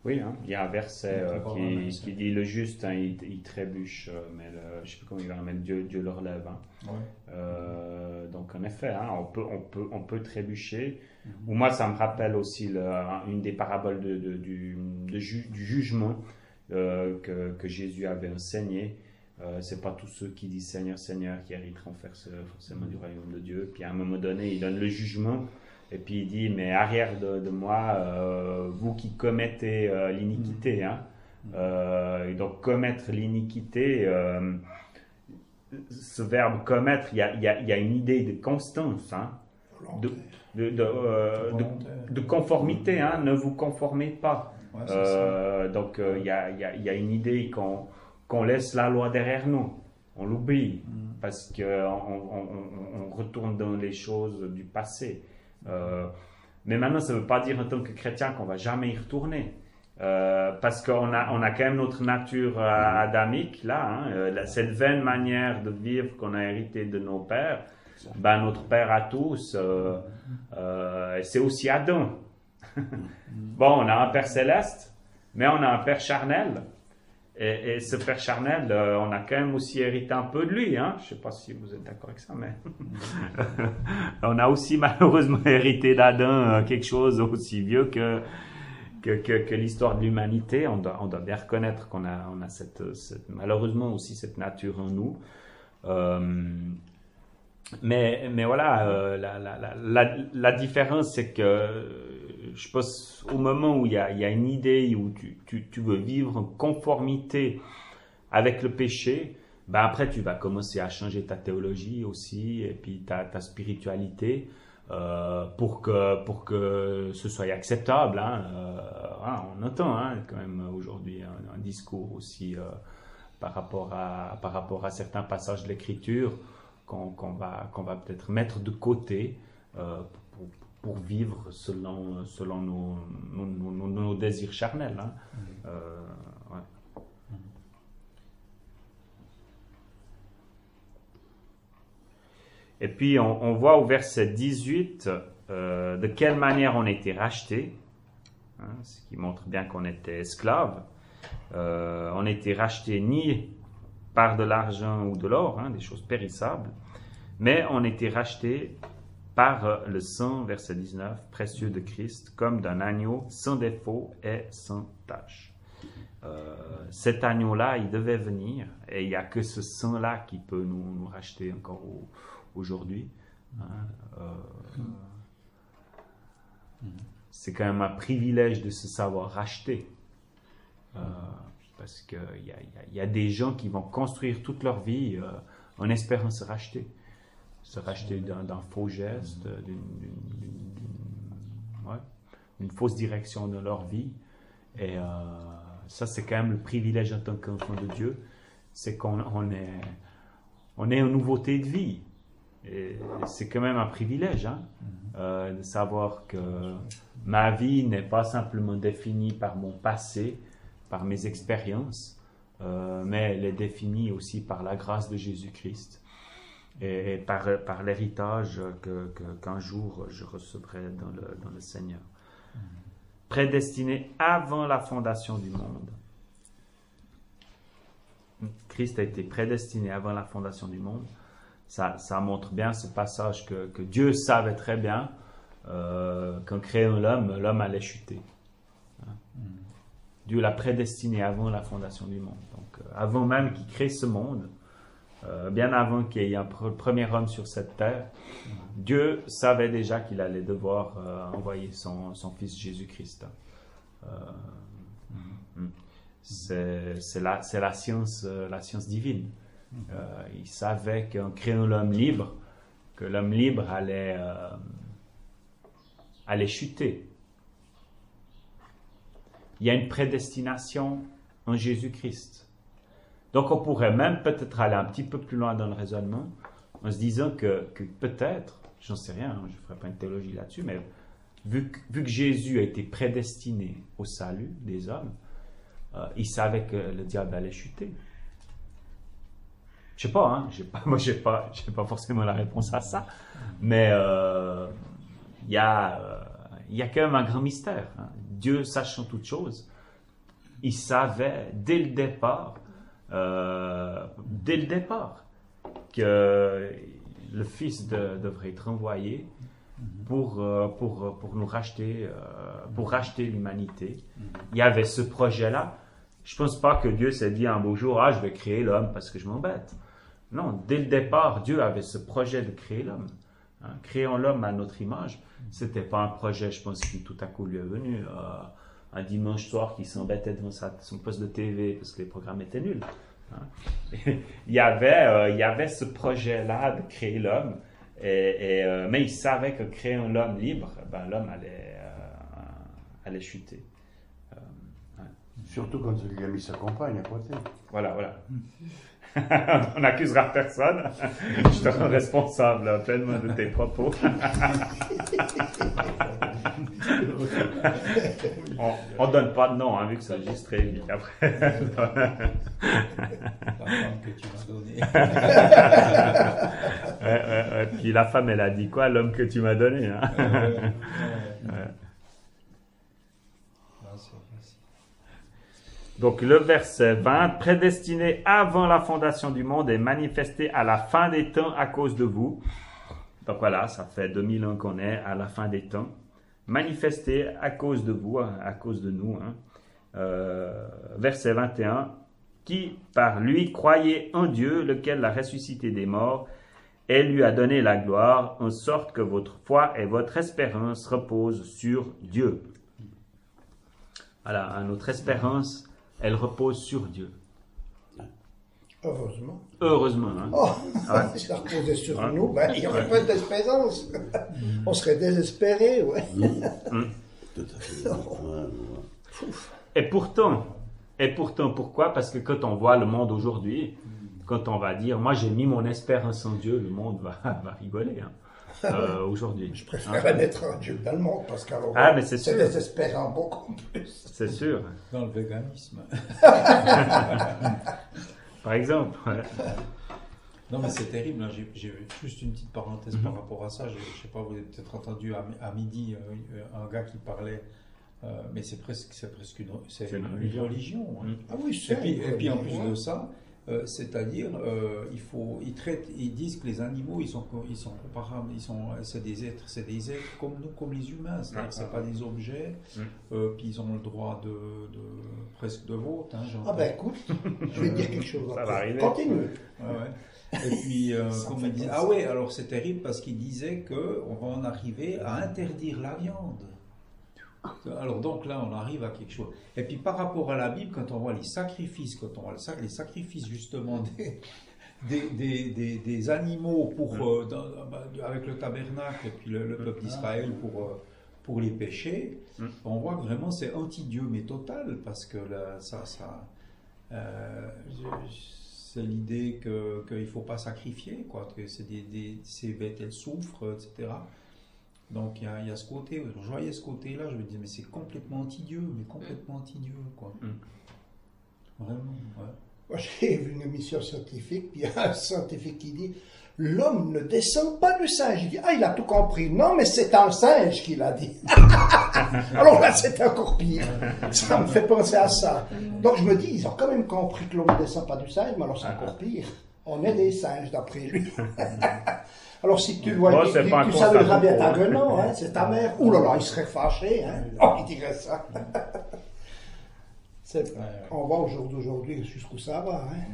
Oui, hein, il y a un verset euh, qui, qui dit le juste, hein, il, il trébuche, euh, mais le, je ne sais plus comment il va mettre, Dieu, Dieu le relève. Hein. Ouais. Euh, donc en effet, hein, on, peut, on, peut, on peut trébucher. Mhm. Ou moi, ça me rappelle aussi le, une des paraboles de, de, du, de ju, du jugement euh, que, que Jésus avait enseigné. Euh, c'est pas tous ceux qui disent Seigneur, Seigneur qui hériteront forcément du royaume de Dieu. Puis à un moment donné, il donne le jugement. Et puis il dit, mais arrière de, de moi, euh, vous qui commettez euh, l'iniquité. Hein. Euh, et donc commettre l'iniquité, euh, ce verbe commettre, il y a, y a, y a une idée de constance, hein, de, de, de, euh, de, de conformité. Hein, ne vous conformez pas. Ouais, euh, donc il euh, y, a, y, a, y a une idée qu'on qu'on laisse la loi derrière nous. On l'oublie mm. parce qu'on on, on, on retourne dans les choses du passé. Euh, mais maintenant, ça ne veut pas dire en tant que chrétien qu'on ne va jamais y retourner. Euh, parce qu'on a, on a quand même notre nature euh, adamique, là, hein, euh, cette vaine manière de vivre qu'on a hérité de nos pères. Ben, notre père à tous, euh, euh, c'est aussi Adam. Bon, on a un père céleste, mais on a un père charnel. Et, et ce père charnel, euh, on a quand même aussi hérité un peu de lui. Hein? Je ne sais pas si vous êtes d'accord avec ça, mais on a aussi malheureusement hérité d'Adam euh, quelque chose aussi vieux que, que, que, que l'histoire de l'humanité. On doit, on doit bien reconnaître qu'on a, on a cette, cette, malheureusement aussi cette nature en nous. Euh, mais, mais voilà, euh, la, la, la, la, la différence, c'est que je pense au moment où il y a, il y a une idée où tu, tu, tu veux vivre en conformité avec le péché, ben après tu vas commencer à changer ta théologie aussi et puis ta, ta spiritualité euh, pour, que, pour que ce soit acceptable. Hein. Euh, hein, on entend hein, quand même aujourd'hui un, un discours aussi euh, par, rapport à, par rapport à certains passages de l'Écriture qu'on, qu'on va, qu'on va peut-être mettre de côté euh, pour, pour vivre selon, selon nos, nos, nos, nos désirs charnels. Hein. Mmh. Euh, ouais. Mmh. Et puis on, on voit au verset dix-huit euh, de quelle manière on a été racheté, hein, ce qui montre bien qu'on était esclaves. Euh, on a été racheté ni par de l'argent ou de l'or, hein, des choses périssables, mais on a été racheté par le sang, verset dix-neuf, précieux de Christ, comme d'un agneau sans défaut et sans tache. Euh, cet agneau-là, il devait venir, et il n'y a que ce sang-là qui peut nous, nous racheter encore au, aujourd'hui. Hein. Euh, c'est quand même un privilège de se savoir racheter. Euh, parce qu'il y a, y, a, y a des gens qui vont construire toute leur vie euh, en espérant se racheter. Se racheter d'un, d'un faux geste, d'une, d'une, d'une, ouais, d'une fausse direction de leur vie. Et euh, ça, c'est quand même le privilège en tant qu'enfant de Dieu, c'est qu'on on est, on est en nouveauté de vie. Et c'est quand même un privilège hein, euh, de savoir que ma vie n'est pas simplement définie par mon passé, par mes expériences, euh, mais elle est définie aussi par la grâce de Jésus-Christ. Et, et par, par l'héritage que, que, qu'un jour je recevrai dans le, dans le Seigneur. Mmh. Prédestiné avant la fondation du monde. Christ a été prédestiné avant la fondation du monde. Ça, ça montre bien ce passage que, que Dieu savait très bien euh, qu'en créant l'homme, l'homme allait chuter. Hein? Mmh. Dieu l'a prédestiné avant la fondation du monde. Donc, euh, avant même qu'il crée ce monde, Euh, bien avant qu'il y ait un pr- premier homme sur cette terre, Dieu savait déjà qu'il allait devoir euh, envoyer son, son fils Jésus-Christ. Euh, mm-hmm. c'est, c'est, la, c'est la science, euh, la science divine. Euh, il savait qu'en créant l'homme libre, que l'homme libre allait, euh, allait chuter. Il y a une prédestination en Jésus-Christ. Donc on pourrait même peut-être aller un petit peu plus loin dans le raisonnement en se disant que, que peut-être, j'en sais rien, hein, je ne ferai pas une théologie là-dessus, mais vu que, vu que Jésus a été prédestiné au salut des hommes, euh, il savait que le diable allait chuter. Je ne sais pas, hein, j'ai pas, moi je n'ai pas, j'ai pas forcément la réponse à ça, mais il euh, y, euh, y a quand même un grand mystère. Hein. Dieu, sachant toutes choses, il savait dès le départ, euh, dès le départ, que le Fils de- devrait être envoyé pour, euh, pour, pour nous racheter, euh, pour racheter l'humanité. Il y avait ce projet-là. Je pense pas que Dieu s'est dit un beau jour, ah, je vais créer l'homme parce que je m'embête. Non, dès le départ, Dieu avait ce projet de créer l'homme. Hein, créons l'homme à notre image. C'était pas un projet, je pense, qui tout à coup lui est venu euh, un dimanche soir qui s'embêtait devant sa- son poste de T V parce que les programmes étaient nuls. Hein. il, y avait, euh, il y avait ce projet-là de créer l'homme, et, et, euh, mais il savait que créant l'homme libre, ben, l'homme allait, euh, allait chuter. Euh, ouais. Surtout quand il a mis sa compagne à côté. Voilà, voilà. On n'accusera personne. Je te rends responsable pleinement de tes propos. on ne donne pas de nom, hein, vu que c'est enregistré. Après. La femme que tu m'as donnée. ouais, ouais, ouais. Puis la femme, elle a dit quoi? L'homme que tu m'as donné. Hein. Euh, ouais, ouais. Ouais. Ah, c'est facile. Donc le verset vingt, prédestiné avant la fondation du monde et manifesté à la fin des temps à cause de vous. Donc voilà, ça fait deux mille ans qu'on est à la fin des temps. Manifesté à cause de vous, hein, à cause de nous. Hein. Euh, verset vingt et un, qui par lui croyait en Dieu, lequel l'a ressuscité des morts et lui a donné la gloire, en sorte que votre foi et votre espérance reposent sur Dieu. Voilà, hein, notre espérance, elle repose sur Dieu. Heureusement. Heureusement. Hein. Oh, Ouais. si ça reposait sur Ouais. nous, ben, il n'y aurait pas d'espérance. On serait désespérés, ouais. Tout à fait. Ouais, ouais. Et pourtant, et pourtant, pourquoi? Parce que quand on voit le monde aujourd'hui, quand on va dire, moi j'ai mis mon espérance en Dieu, le monde va, va rigoler hein, euh, aujourd'hui. Je préférerais mettre un Dieu dans le monde, parce qu'alors, Ah, mais c'est c'est sûr. désespérant beaucoup plus. C'est sûr. Dans le véganisme. Par exemple. Ouais. Non, mais c'est terrible. Hein. J'ai, j'ai juste une petite parenthèse par rapport à ça. Je ne sais pas, vous avez peut-être entendu à, mi- à midi euh, un gars qui parlait, euh, mais c'est presque, c'est presque une, c'est C'est une une religion. religion. hein. Ah oui, Et c'est. puis, et puis en plus de ça, euh, c'est-à-dire, euh, il faut, ils traitent, ils disent que les animaux, ils sont, co- ils sont comparables, ils sont, c'est des êtres, c'est des êtres comme nous, comme les humains. C'est-à-dire que c'est pas des objets. Mm. Euh, puis ils ont le droit de, de presque de vote. Hein, j'entends. Ah ben écoute, je vais te dire quelque chose. Ça encore. va arriver. Continue. Ouais, ouais. Et puis, euh, Ça comme me il fait disait, penser. ah ouais, alors c'est terrible parce qu'il disait qu'on va en arriver à interdire la viande. Alors donc là, on arrive à quelque chose. Et puis par rapport à la Bible, quand on voit les sacrifices, quand on voit le sac- les sacrifices justement des, des, des, des, des animaux pour, euh, dans- bah, avec le tabernacle et puis le, le peuple d'Israël pour, euh, pour les péchés, Mm. on voit que vraiment c'est anti-Dieu mais total parce que là, ça... ça euh, je- c'est l'idée que qu'il ne faut pas sacrifier, quoi, que c'est des, des, ces bêtes, elles souffrent, et cetera. Donc il y a, il y a ce côté, je voyais ce côté-là, je me disais, mais c'est complètement anti-Dieu, mais complètement anti-Dieu, quoi. Mm. Vraiment, ouais. Moi, j'ai vu une émission scientifique, puis il y a un scientifique qui dit l'homme ne descend pas du singe. Il dit ah, il a tout compris. Non, mais c'est un singe qui l'a dit. Alors là, c'est encore pire. Ça me fait penser à ça. Donc je me dis, ils ont quand même compris que l'homme ne descend pas du singe, mais alors c'est encore pire. On est des singes, d'après lui. Alors si tu le vois, Bon, tu, c'est tu, pas un tu constat salueras bien ta beaucoup, hein. gueule, hein, c'est ta mère. Ouh là là, il serait fâché. Hein. Oh, il dirait ça. C'est- Ouais, ouais. On voit au jour d'aujourd'hui jusqu'où ça va. Hein.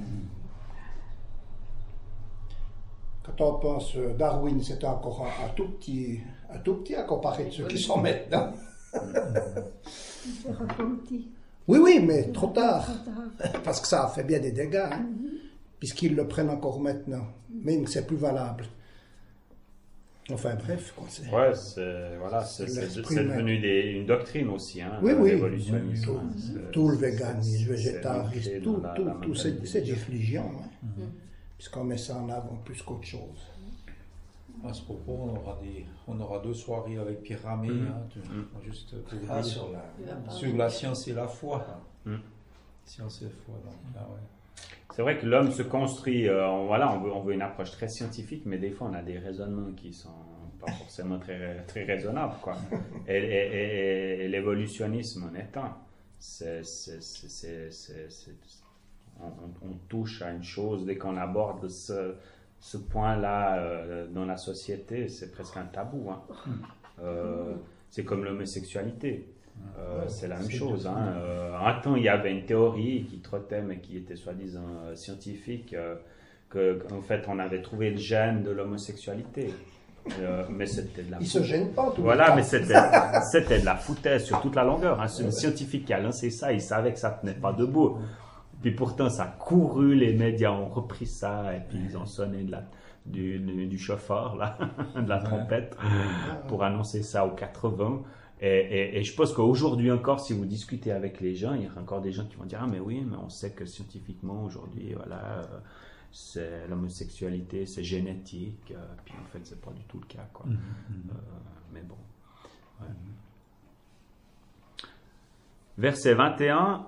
Quand on pense euh, Darwin, c'était encore un, un tout petit, un tout petit à comparer de ceux qui sont maintenant. Il s'est repenti. Oui, oui, mais trop tard, Trop tard. parce que ça a fait bien des dégâts, hein, puisqu'ils le prennent encore maintenant, même c'est plus valable. Enfin bref, quoi. C'est... Ouais, c'est voilà, c'est, C'est c'est, l'esprit c'est humain. devenu des, une doctrine aussi, hein, Oui, dans oui. l'évolutionnisme. Tout, hein. C'est- tout le c'est- véganisme, c'est végétarisme, ancré tout, dans la- tout, la tout, c'est, mentalité. c'est des religions, hein, puisqu'on met ça en avant plus qu'autre chose. À ce propos, on aura, des, on aura deux soirées avec Pierre Ramé, Mhm. hein, tu- Mhm. juste pour Ah, dire sur la... Il va parler. sur la science et la foi. Mhm. Science et foi, donc, ah ouais. C'est vrai que l'homme se construit, euh, on, voilà, on veut, on veut une approche très scientifique, mais des fois on a des raisonnements qui sont pas forcément très, très raisonnables, quoi. Et, et- et- et l'évolutionnisme en est un. c'est, c'est, c'est, c'est, c'est, c'est, on, on touche à une chose, dès qu'on aborde ce, ce point-là euh, dans la société, c'est presque un tabou. Hein. Euh, c'est comme l'homosexualité. Euh, c'est la même chose. Hein. Euh, un temps, il y avait une théorie qui trottait, mais qui était soi-disant euh, scientifique, euh, que, qu'en fait, on avait trouvé le gène de l'homosexualité. Euh, mais c'était de la Il se gêne pas, tout Voilà, le temps. mais c'était, c'était de la foutaise sur toute la longueur. Hein. C'est le scientifique qui a lancé ça, il savait que ça tenait pas debout. Puis pourtant, ça a couru, les médias ont repris ça, et puis ils ont sonné de la, du, du, du chauffeur, là, de la trompette, pour annoncer ça aux quatre-vingts. Et, et, et je pense qu'aujourd'hui encore, si vous discutez avec les gens, il y a encore des gens qui vont dire « Ah, mais oui, mais on sait que scientifiquement, aujourd'hui, voilà, euh, c'est l'homosexualité, c'est génétique. Euh, » Puis en fait, c'est pas du tout le cas, quoi. Mm-hmm. Euh, mais bon. Ouais. Verset vingt et un.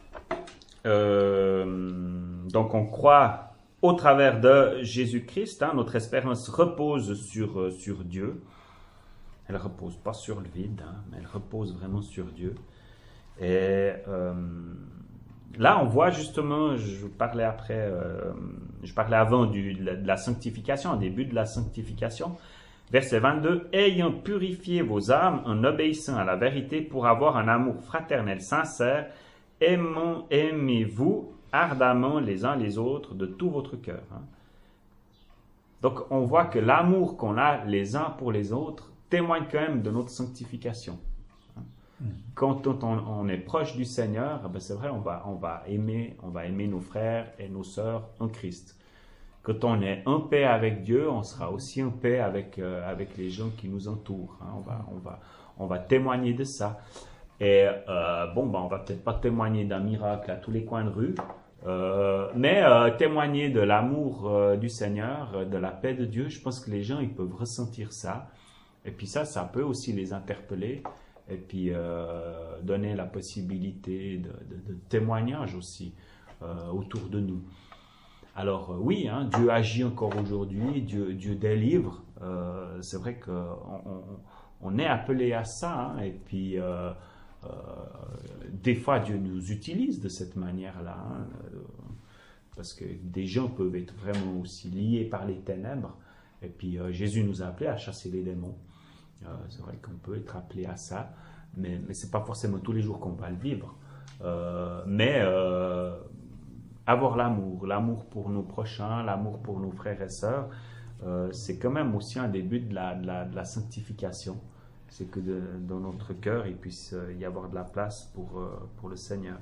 Euh, donc, on croit au travers de Jésus-Christ. Hein, notre espérance repose sur, sur Dieu. Elle ne repose pas sur le vide, hein, mais elle repose vraiment sur Dieu. Et euh, là, on voit justement, je parlais après, euh, je parlais avant du, de, la, de la sanctification, au début de la sanctification. Verset vingt-deux, « Ayant purifié vos âmes en obéissant à la vérité pour avoir un amour fraternel sincère, aimant, aimez-vous ardemment les uns les autres de tout votre cœur. Hein. » Donc, on voit que l'amour qu'on a les uns pour les autres témoigne quand même de notre sanctification. Quand on, on est proche du Seigneur, ben c'est vrai, on va, on, va aimer, on va aimer nos frères et nos sœurs en Christ. Quand on est en paix avec Dieu, on sera aussi en paix avec, euh, avec les gens qui nous entourent. Hein. On, va, on, va, on va témoigner de ça. Et euh, bon, ben, on va peut-être pas témoigner d'un miracle à tous les coins de rue, euh, mais euh, témoigner de l'amour euh, du Seigneur, de la paix de Dieu, je pense que les gens ils peuvent ressentir ça. Et puis ça, ça peut aussi les interpeller et puis euh, donner la possibilité de, de, de témoignage aussi euh, autour de nous. Alors euh, oui, hein, Dieu agit encore aujourd'hui, Dieu, Dieu délivre. Euh, c'est vrai qu'on on, on est appelé à ça. Hein, et puis euh, euh, des fois, Dieu nous utilise de cette manière-là. Hein, euh, parce que des gens peuvent être vraiment aussi liés par les ténèbres. Et puis euh, Jésus nous a appelés à chasser les démons. Euh, c'est vrai qu'on peut être appelé à ça, mais, mais ce n'est pas forcément tous les jours qu'on va le vivre. Euh, mais euh, avoir l'amour, l'amour pour nos prochains, l'amour pour nos frères et sœurs, euh, c'est quand même aussi un début de la, de la, de la sanctification. C'est que de, dans notre cœur, il puisse y avoir de la place pour, euh, pour le Seigneur.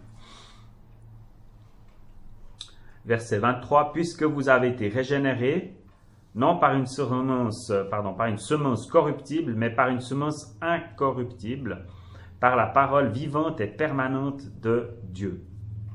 Verset vingt-trois, « Puisque vous avez été régénérés, non par une semence, pardon, par une semence corruptible, mais par une semence incorruptible, par la parole vivante et permanente de Dieu. »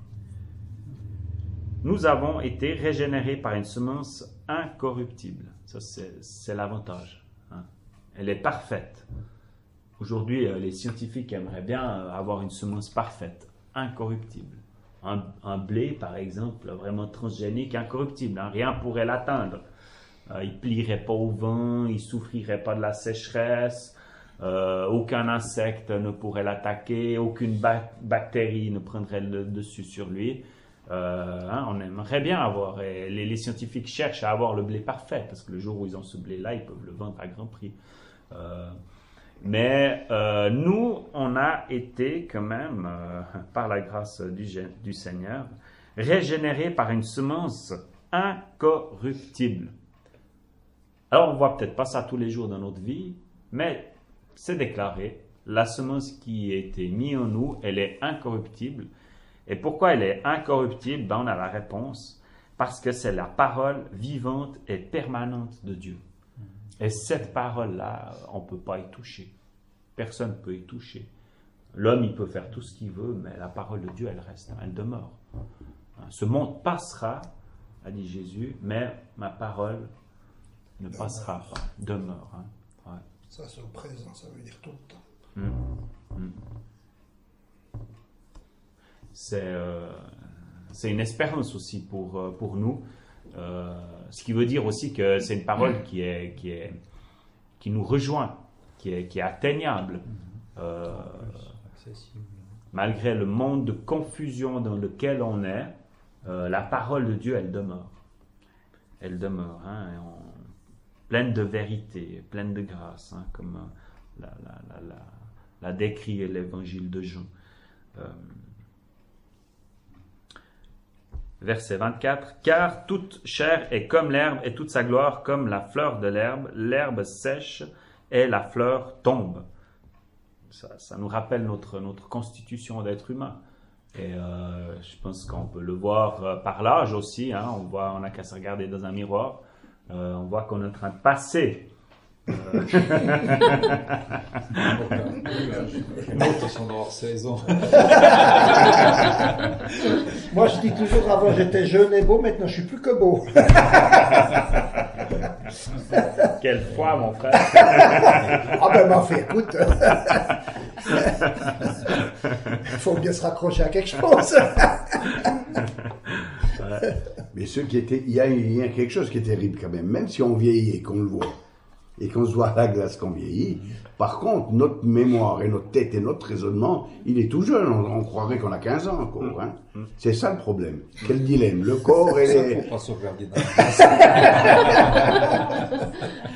Nous avons été régénérés par une semence incorruptible. Ça, c'est, c'est l'avantage. Hein. Elle est parfaite. Aujourd'hui, les scientifiques aimeraient bien avoir une semence parfaite, incorruptible. Un, un blé, par exemple, vraiment transgénique, incorruptible. Hein. Rien ne pourrait l'atteindre. Euh, il ne plierait pas au vent, il ne souffrirait pas de la sécheresse, euh, aucun insecte ne pourrait l'attaquer, aucune ba- bactérie ne prendrait le dessus sur lui. Euh, hein, on aimerait bien avoir, et les, les scientifiques cherchent à avoir le blé parfait, parce que le jour où ils ont ce blé-là, ils peuvent le vendre à grand prix. Euh, mais euh, nous, on a été quand même, euh, par la grâce du, du Seigneur, régénérés par une semence incorruptible. Alors, on ne voit peut-être pas ça tous les jours dans notre vie, mais c'est déclaré. La semence qui a été mise en nous, elle est incorruptible. Et pourquoi elle est incorruptible? Ben, on a la réponse. Parce que c'est la parole vivante et permanente de Dieu. Et cette parole-là, on ne peut pas y toucher. Personne ne peut y toucher. L'homme, il peut faire tout ce qu'il veut, mais la parole de Dieu, elle reste, elle demeure. Ce monde passera, a dit Jésus, mais ma parole ne passera pas, demeure. Hein. Ouais. Ça, c'est au présent, ça veut dire tout le temps. Mmh. Mmh. C'est, euh, c'est une espérance aussi pour, pour nous. Euh, ce qui veut dire aussi que c'est une parole qui, est, qui, est, qui nous rejoint, qui est, qui est atteignable. Euh, malgré le monde de confusion dans lequel on est, euh, la parole de Dieu, elle demeure. Elle demeure, hein, et on- pleine de vérité, pleine de grâce, hein, comme euh, la, la, la, la, la décrit l'évangile de Jean. Euh, Verset vingt-quatre, « Car toute chair est comme l'herbe et toute sa gloire comme la fleur de l'herbe. L'herbe sèche et la fleur tombe. » Ça, ça nous rappelle notre, notre constitution d'être humain. Et euh, je pense qu'on peut le voir euh, par l'âge aussi. Hein, on voit, on n'a qu'à se regarder dans un miroir. Euh, on voit qu'on est en train de passer. Euh, L'autre, ils sont hors saison. Moi, je dis toujours, avant j'étais jeune et beau, maintenant je suis plus que beau. Quelle foi, mon frère! Ah ben, m'en fait, écoute. Il faut bien se raccrocher à quelque chose. Mais ce qui était, il y, a, il y a quelque chose qui est terrible quand même, même si on vieillit et qu'on le voit, et qu'on se voit à la glace qu'on vieillit. Par contre, notre mémoire et notre tête et notre raisonnement, il est tout jeune. On, on croirait qu'on a quinze ans encore. Hein. C'est ça le problème. Quel dilemme. Le corps et Ça, les... faut pas sauvegarder dans la glace.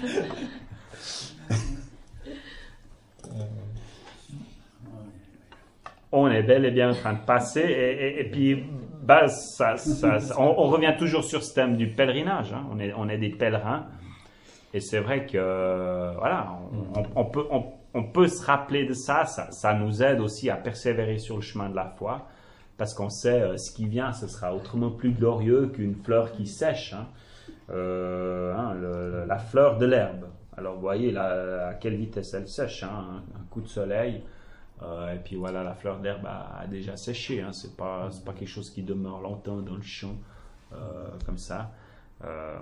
On est bel et bien en train de passer, et, et, et puis bah, ça, ça, ça- on, on revient toujours sur ce thème du pèlerinage. Hein. On, est, on est des pèlerins, et c'est vrai que euh, voilà, on, on- on peut, on, on peut se rappeler de ça, ça. Ça nous aide aussi à persévérer sur le chemin de la foi, parce qu'on sait euh, ce qui vient, ce sera autrement plus glorieux qu'une fleur qui sèche. Hein. Euh, hein, le- la fleur de l'herbe. Alors vous voyez là, à quelle vitesse elle sèche, hein. un, un coup de soleil. Euh, et puis voilà, la fleur d'herbe a, a déjà séché. Hein. C'est pas, c'est pas quelque chose qui demeure longtemps dans le champ euh, comme ça. Euh,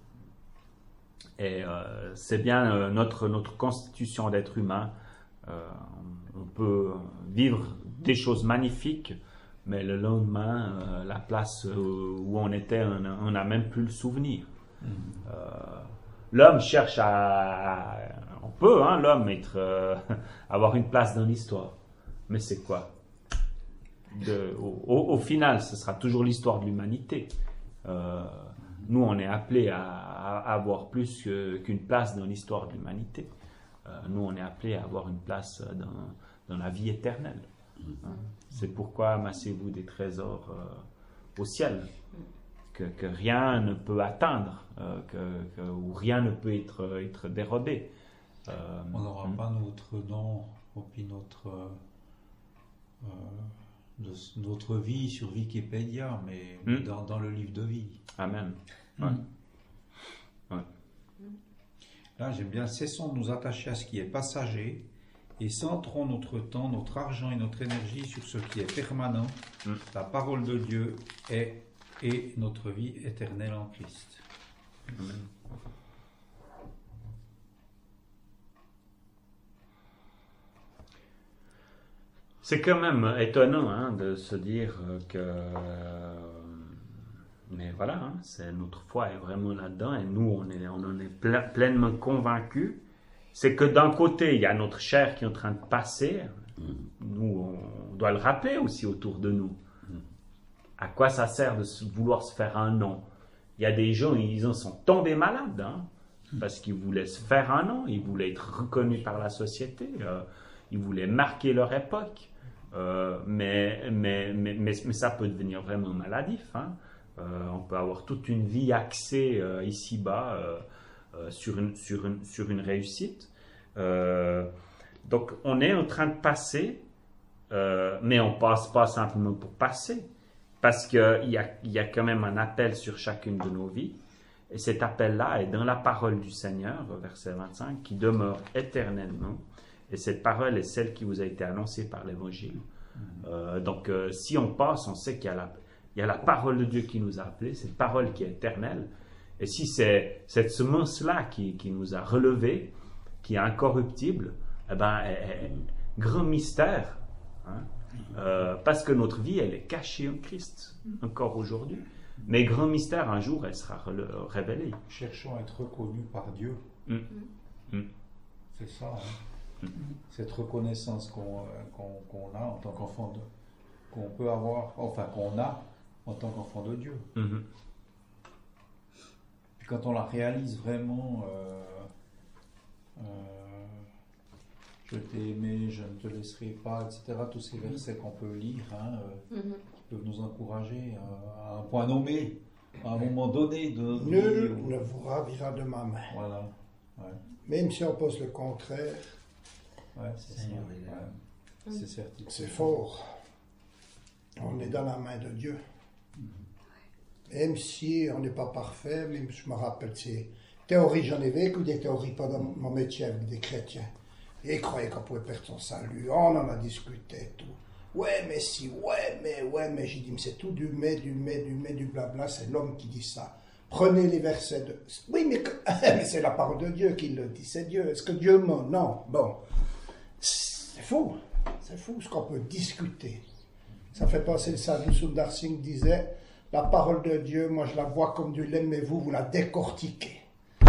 et euh, c'est bien euh, notre notre constitution d'être humain. Euh, on peut vivre des choses magnifiques, mais le lendemain, euh, la place où on était, on n'a même plus le souvenir. Euh, l'homme cherche à, on peut, hein, l'homme être, euh, avoir une place dans l'histoire. Mais c'est quoi? De, au, au- au final, ce sera toujours l'histoire de l'humanité. Euh, nous, on est appelés à, à avoir plus que- qu'une place dans l'histoire de l'humanité. Euh, nous, on est appelés à avoir une place dans, dans la vie éternelle. Hein. C'est pourquoi amassez-vous des trésors euh, au ciel, que, que rien ne peut atteindre, euh, que, que- où rien ne peut être, être dérobé. Euh, On n'aura hmm. pas notre nom, ou puis notre, euh, euh, de- notre vie sur Wikipédia, mais Hmm. dans, dans le livre de vie. Amen. Ouais. Ouais. Là, j'aime bien, cessons de nous attacher à ce qui est passager et centrons notre temps, notre argent et notre énergie sur ce qui est permanent, Mm. la parole de Dieu est, et notre vie éternelle en Christ. Amen. C'est quand même étonnant hein, de se dire que, euh, mais voilà, hein, c'est notre foi est vraiment là-dedans et nous on, est, on en est ple- pleinement convaincus. C'est que d'un côté il y a notre chair qui est en train de passer, nous on doit le rappeler aussi autour de nous. À quoi ça sert de se- vouloir se faire un nom? Il y a des gens, ils en sont tombés malades hein, parce qu'ils voulaient se faire un nom, ils voulaient être reconnus par la société, euh, ils voulaient marquer leur époque. Euh, mais, mais, mais, mais, mais ça peut devenir vraiment maladif. Hein. Euh, on peut avoir toute une vie axée euh, ici-bas euh, euh, sur, une, sur, une, sur une réussite. Euh, donc on est en train de passer, euh, mais on ne passe pas simplement pour passer, parce qu'il y a, y a quand même un appel sur chacune de nos vies. Et cet appel-là est dans la parole du Seigneur, verset vingt-cinq, qui demeure éternellement. Et cette parole est celle qui vous a été annoncée par l'Évangile. Euh, donc, euh, si on passe, on sait qu'il y a, la, il y a la parole de Dieu qui nous a appelés, cette parole qui est éternelle. Et si c'est cette semence-là qui, qui nous a relevés, qui est incorruptible, eh ben, est, est grand mystère. Hein? Euh, parce que notre vie, elle est cachée en Christ, encore aujourd'hui. Mais grand mystère, un jour, elle sera rele- révélée. Cherchons à être reconnus par Dieu. Mm. Mm. C'est ça. Hein. Cette reconnaissance qu'on euh, qu'on, qu'on a en tant qu'enfant, de, qu'on peut avoir, enfin qu'on a en tant qu'enfant de Dieu. Mhm. Puis quand on la réalise vraiment, euh, euh, je t'ai aimé, je ne te laisserai pas, et cetera. Tous ces versets qu'on peut lire, hein, euh, Mhm. qui peuvent nous encourager à, à un point nommé, à un moment donné de notre vie, Nul où- ne vous ravira de ma main. Voilà. Ouais, Même si on pose le contraire, ouais, c'est ça. Seigneur, il est là. Ouais. C'est certain. c'est fort. On est dans la main de Dieu. Même si on n'est pas parfait, même je me rappelle, c'est théorie, j'en ai vécu des théories pendant mon métier avec des chrétiens. Et ils croyaient qu'on pouvait perdre son salut. On en a discuté, tout. Ouais, mais si, ouais, mais, ouais, mais j'ai dit, mais c'est tout du mais, du mais, du mais, du blabla, c'est l'homme qui dit ça. Prenez les versets de... Oui, mais, que- mais c'est la parole de Dieu qui le dit, c'est Dieu. Est-ce que Dieu ment? Non. Bon. C'est fou. C'est fou ce qu'on peut discuter. Ça fait penser, le Sadhu Sundar Singh disait, la parole de Dieu, moi je la vois comme du lait, mais vous, vous la décortiquez.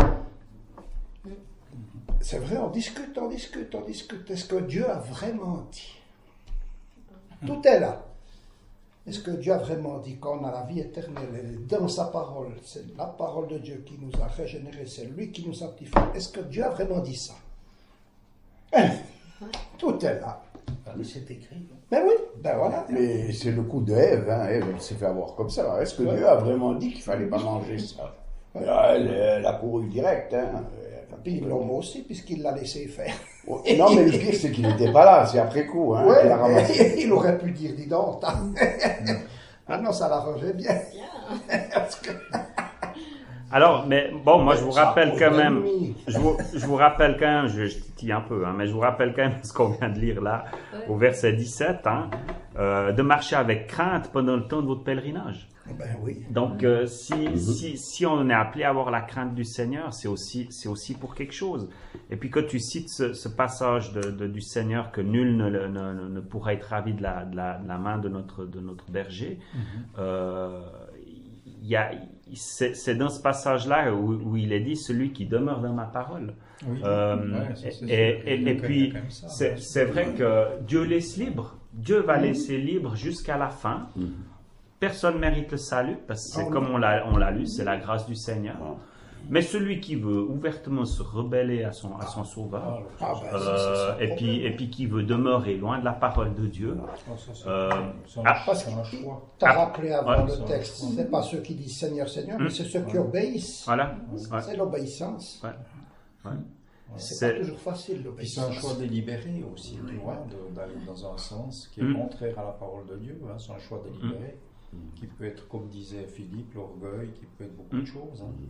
C'est vrai, on discute, on discute, on discute. Est-ce que Dieu a vraiment dit? Tout est là. Est-ce que Dieu a vraiment dit qu'on a la vie éternelle? Elle est dans sa parole. C'est la parole de Dieu qui nous a régénérés. C'est lui qui nous sanctifie. Est-ce que Dieu a vraiment dit ça? Hein? Tout est là. Mais c'est écrit. Ben oui, ben voilà. Mais c'est le coup de Ève, hein. Ève, elle s'est fait avoir comme ça. Est-ce que Ouais. Dieu a vraiment dit qu'il fallait pas manger ça? Ouais. Ah, elle, elle a couru direct, hein. Puis l'homme aussi, puisqu'il l'a laissé faire. Oh, non, mais le pire, c'est qu'il n'était pas là, c'est après coup, hein, Ouais, qu'il a ramassé. il aurait pu dire, dis donc, t'as- ah non, ça l'arrangeait bien. Parce que- Alors, mais bon, moi je vous Ça rappelle pose quand la même, nuit. je vous, je vous rappelle quand même, je, je titille un peu, hein, mais je vous rappelle quand même ce qu'on vient de lire là, au verset dix-sept, hein, euh, de marcher avec crainte pendant le temps de votre pèlerinage. Ben oui. Donc, euh, si, si, si on est appelé à avoir la crainte du Seigneur, c'est aussi, c'est aussi pour quelque chose. Et puis, quand tu cites ce, ce passage de, de- du Seigneur, que nul ne, ne, ne, ne pourra être ravi de la, de, la, de la main de notre, de notre berger, euh, il y a, c'est, c'est dans ce passage-là où, où il est dit, celui qui demeure dans ma parole. Oui. Euh, Ouais, ça, c'est et, sûr. et- Il y et a quand puis, même ça, c'est, ouais. c'est vrai que Dieu laisse libre. Dieu va laisser libre jusqu'à la fin. Personne ne mérite le salut, parce que c'est Oh, comme non. on l'a, on l'a lu, c'est la grâce du Seigneur. Ah. Mais celui qui veut ouvertement se rebeller à son, à son sauveur, Ah ben, ça, c'est euh, son et, puis, problème. et puis qui veut demeurer loin de la parole de Dieu, Oh, ça, c'est- Euh, c'est un- ah, Parce c'est un que choix. t'as Ah, rappelé avant ouais, le c'est un texte, choix. c'est pas ceux qui disent Seigneur, Seigneur, mais Hmm. c'est ceux qui Ouais. obéissent. voilà. Ouais. C'est l'obéissance. Ouais. Ouais. C'est C'est- pas toujours facile Puis c'est un l'obéissance. choix délibéré aussi, tu vois, de- d'aller dans un sens qui est Mm. contraire à la parole de Dieu. Hein. C'est un choix délibéré qui peut être, comme disait Philippe, l'orgueil, qui peut être beaucoup de Mm. choses. Hein.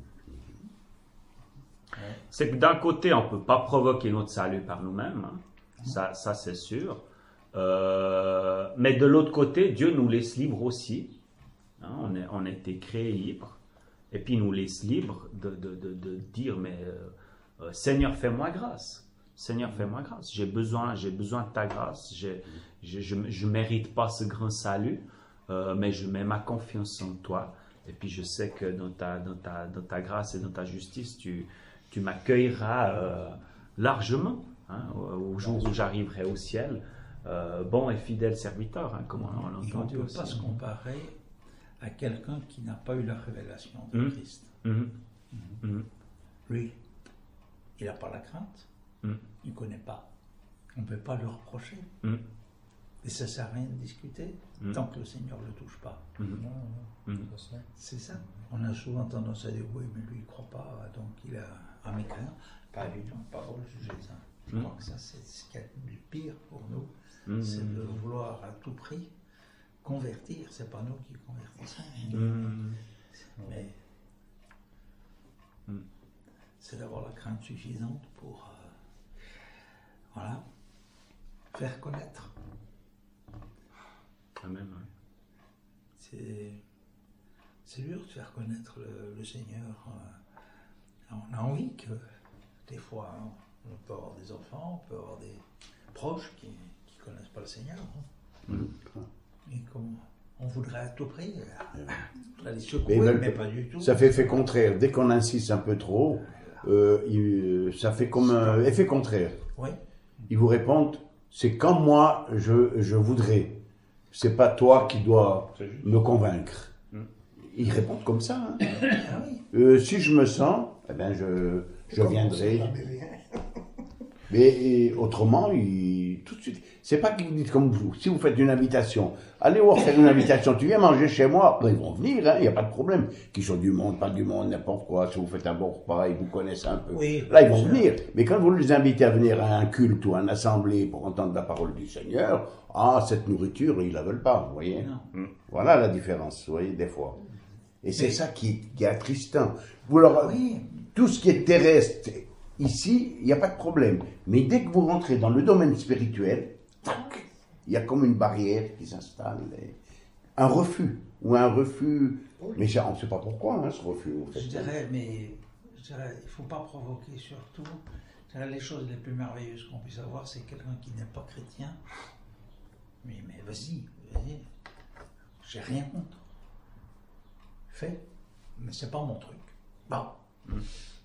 C'est que d'un côté, on ne peut pas provoquer notre salut par nous-mêmes, hein. ça, ça c'est sûr. Euh, mais de l'autre côté, Dieu nous laisse libres aussi. Hein. On, est, on a été créés libres. Et puis il nous laisse libres de, de, de, de dire, mais euh, euh, Seigneur, fais-moi grâce. Seigneur, fais-moi grâce. J'ai besoin, j'ai besoin de ta grâce. J'ai- je ne mérite pas ce grand salut, euh, mais je mets ma confiance en toi. Et puis je sais que dans ta, dans ta, dans ta grâce et dans ta justice, tu, tu m'accueilleras euh, largement, hein, au, au jour où j'arriverai au ciel. Euh, bon et fidèle serviteur, hein, comme on, on Et on l'entend ne peut aussi. pas se comparer à quelqu'un qui n'a pas eu la révélation de Mhm. Christ. Mhm. Mhm. Lui, il n'a pas la crainte, Mhm. il ne connaît pas. On ne peut pas le reprocher. Mhm. Et ça ne sert à rien de discuter Mhm. tant que le Seigneur ne le touche pas. Mhm. Mhm. C'est ça. C'est ça. On a souvent tendance à dire oui, mais lui, il ne croit pas, donc il a un mécréant. Pas du tout, pas pour le sujet ça. Je Mhm. crois que ça, c'est ce qu'il y a de pire pour nous, Mhm. c'est de vouloir à tout prix convertir. C'est pas nous qui convertissons. Mhm. Mais Mm. c'est d'avoir la crainte suffisante pour euh, voilà, faire connaître. Amen, ouais. C'est, c'est dur de faire connaître le, le Seigneur. euh. On a envie que, des fois, hein, on peut avoir des enfants, on peut avoir des proches qui ne connaissent pas le Seigneur. hein. Et comme on voudrait à tout prix euh, on voudrait les Mais secouer, ils mais, veulent pas du tout. Ça fait effet contraire. Dès qu'on insiste un peu trop, euh, il- ça fait comme un effet contraire. Oui. ils vous répondent, c'est quand moi je, je voudrais. C'est pas toi qui dois me convaincre. Mm. Ils répondent comme ça. Hein. euh, si je me sens, eh ben je, je viendrai. Mais et, autrement, il, tout de suite, c'est pas qu'ils vous disent comme vous. Si vous faites une invitation, allez voir faire une invitation, tu viens manger chez moi, ben, ils vont venir, il hein, n'y a pas de problème. Qu'ils soient du monde, pas du monde, n'importe quoi. Si vous faites un bon repas, ils vous connaissent un peu. Oui, là, ils vont venir. Mais quand vous les invitez à venir à un culte ou à une assemblée pour entendre la parole du Seigneur, ah, cette nourriture, ils la veulent pas, vous voyez. Non. Voilà la différence, vous voyez, des fois. Et c'est mais... ça qui, qui est attristant. Vous leur, oui. Tout ce qui est terrestre, ici, il n'y a pas de problème. Mais dès que vous rentrez dans le domaine spirituel, tac, il y a comme une barrière qui s'installe. Et un refus, ou un refus. Oui. Mais on ne sait pas pourquoi, hein, ce refus. Je dirais, mais je dirais, il ne faut pas provoquer surtout. Je dirais, les choses les plus merveilleuses qu'on puisse avoir, c'est quelqu'un qui n'est pas chrétien. Mais, mais vas-y, vas-y. J'ai rien contre. Fais, mais c'est pas mon truc. Bon. Mmh.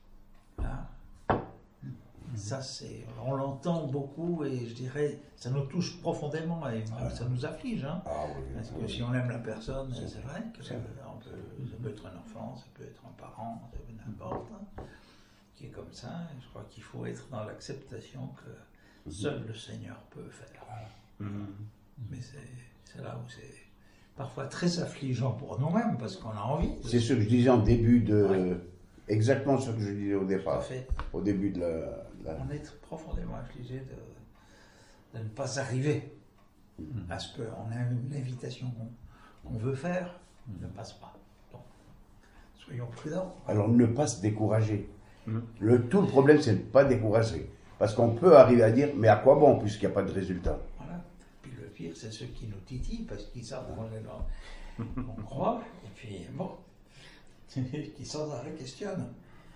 Hein? Ça, c'est, on l'entend beaucoup et je dirais, ça nous touche profondément et ah, ça nous afflige. Hein? Ah, oui, parce que oui. Si on aime la personne, c'est, c'est vrai que ça, on peut, ça peut être un enfant, ça peut être un parent, ça peut être n'importe, hein, qui est comme ça. Et je crois qu'il faut être dans l'acceptation que seul le Seigneur peut faire. Mmh. Mais c'est, c'est là où c'est parfois très affligeant pour nous-mêmes parce qu'on a envie. De... C'est ce que je disais en début de... Oui. Exactement ce que je disais au départ. Au début de la... La... On est profondément affligé de, de ne pas arriver mmh. à ce qu'on a une invitation qu'on, qu'on veut faire, mmh. ne passe pas. Donc, soyons prudents. Alors, ne pas se décourager. Mmh. Le, tout le problème, c'est de ne pas décourager. Parce qu'on peut arriver à dire, mais à quoi bon, puisqu'il n'y a pas de résultat. Voilà. Puis le pire, c'est ceux qui nous titillent, parce qu'ils savent qu'on est là. On croit, et puis, bon, qui sans arrêt questionnent.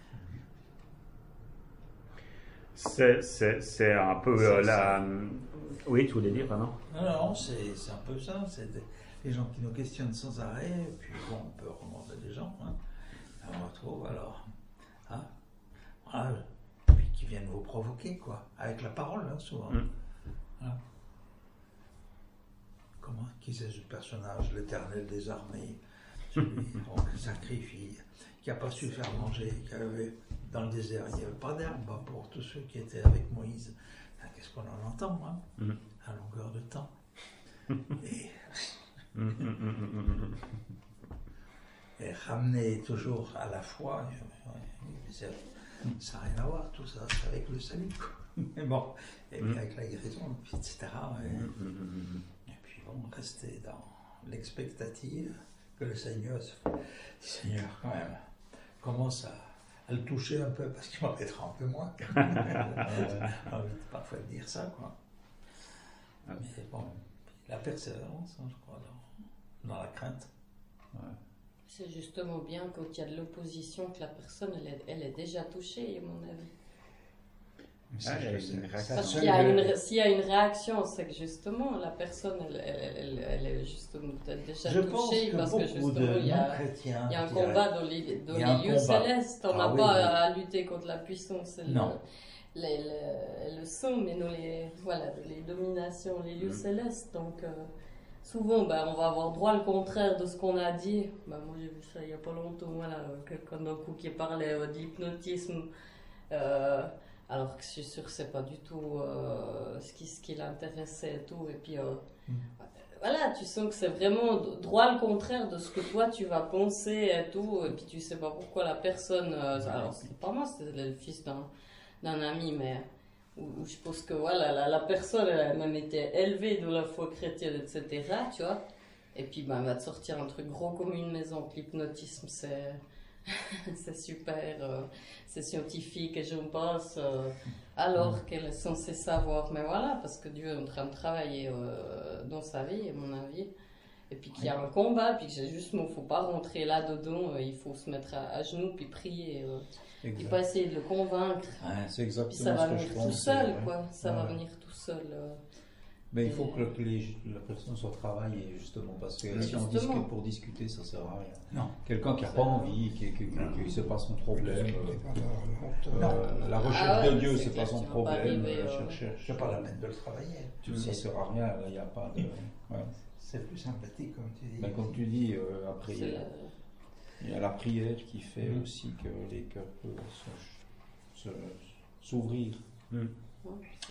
C'est, c'est, c'est un peu c'est, euh, la... Oui, tu voulais dire, non? Non, non, c'est, c'est un peu ça. C'est des, les gens qui nous questionnent sans arrêt, et puis bon, on peut remonter des gens. Hein. On retrouve alors... Hein, voilà, puis qui viennent vous provoquer, quoi, avec la parole, hein, souvent. Mm. Hein. Comment, qui c'est ce personnage, l'Éternel des armées, celui qui sacrifie, qui n'a pas su faire manger, qui avait... Dans le désert, il n'y avait pas d'herbe pour tous ceux qui étaient avec Moïse. Enfin, qu'est-ce qu'on en entend, hein, mmh. à longueur de temps. Et, et ramener toujours à la foi, ça n'a rien à voir, tout ça, c'est avec le salut. Mais bon, et puis avec la guérison, et cetera. Et, et puis bon, rester dans l'expectative que le Seigneur, le Seigneur quand même, commence à à le toucher un peu, parce qu'il m'embêtera un peu moins. J'ai envie de parfois de dire ça, quoi. Mais bon, la persévérance, hein, je crois, dans, dans la crainte. Ouais. C'est justement bien quand il y a de l'opposition que la personne, elle est, elle est déjà touchée, à mon avis. Ah, Parce qu'il y a une, s'il y a une réaction, c'est que justement la personne, elle, elle, elle, elle est justement peut-être déjà je touchée que parce que justement il y a, il y a un combat dans les, dans les lieux combat. célestes. On n'a ah, pas oui, à, oui. à lutter contre la puissance et le, les, le, le son, mais dans les, voilà, les dominations, les lieux mmh. célestes. Donc euh, souvent, ben, on va avoir droit le contraire de ce qu'on a dit. Ben, moi j'ai vu ça il n'y a pas longtemps, voilà, quelqu'un d'un coup qui parlait euh, de l'hypnotisme. Euh, Alors que je suis sûre que c'est pas du tout euh, ce qui, ce qui l'intéressait et tout. Et puis, euh, mmh. voilà, tu sens que c'est vraiment droit le contraire de ce que toi tu vas penser et tout. Et puis tu sais pas pourquoi la personne. Euh, alors, c'est pas moi, c'était le fils d'un, d'un ami, mais où, où je pense que voilà, la, la personne elle a même été élevée de la foi chrétienne, et cetera. Tu vois. Et puis, ben, elle va te sortir un truc gros comme une maison. L'hypnotisme, c'est. c'est super, euh, c'est scientifique et j'en passe, euh, alors mmh. qu'elle est censée savoir. Mais voilà, parce que Dieu est en train de travailler euh, dans sa vie, à mon avis. Et puis qu'il y a un combat, puis que j'ai juste, il ne faut pas rentrer là-dedans, euh, il faut se mettre à, à genoux, puis prier, euh, puis pas essayer de le convaincre. Ouais, c'est exactement puis ça va ce que venir je tout pense, seul, ouais. quoi. Ça ouais. va venir tout seul. Euh, Mais il faut que, que les- la personne soit travaillée, justement, parce que Mais si on justement. discute pour discuter, ça sert à rien. Non. Quelqu'un qui n'a pas envie, qui ne sait pas son problème, Non. euh, la recherche Ah ouais, de Dieu, c'est c'est clair, pas son tu vas pas problème, arriver, euh, euh, chercher- C'est pas la peine de le travailler. tout ça sert à rien, là, il n'y a pas de... ouais. C'est plus sympathique, comme tu dis. Ben, comme tu dis, euh, après, C'est, euh, il y a la prière qui fait Mhm. aussi que les cœurs peuvent se- se- s'ouvrir. Mm. ouais,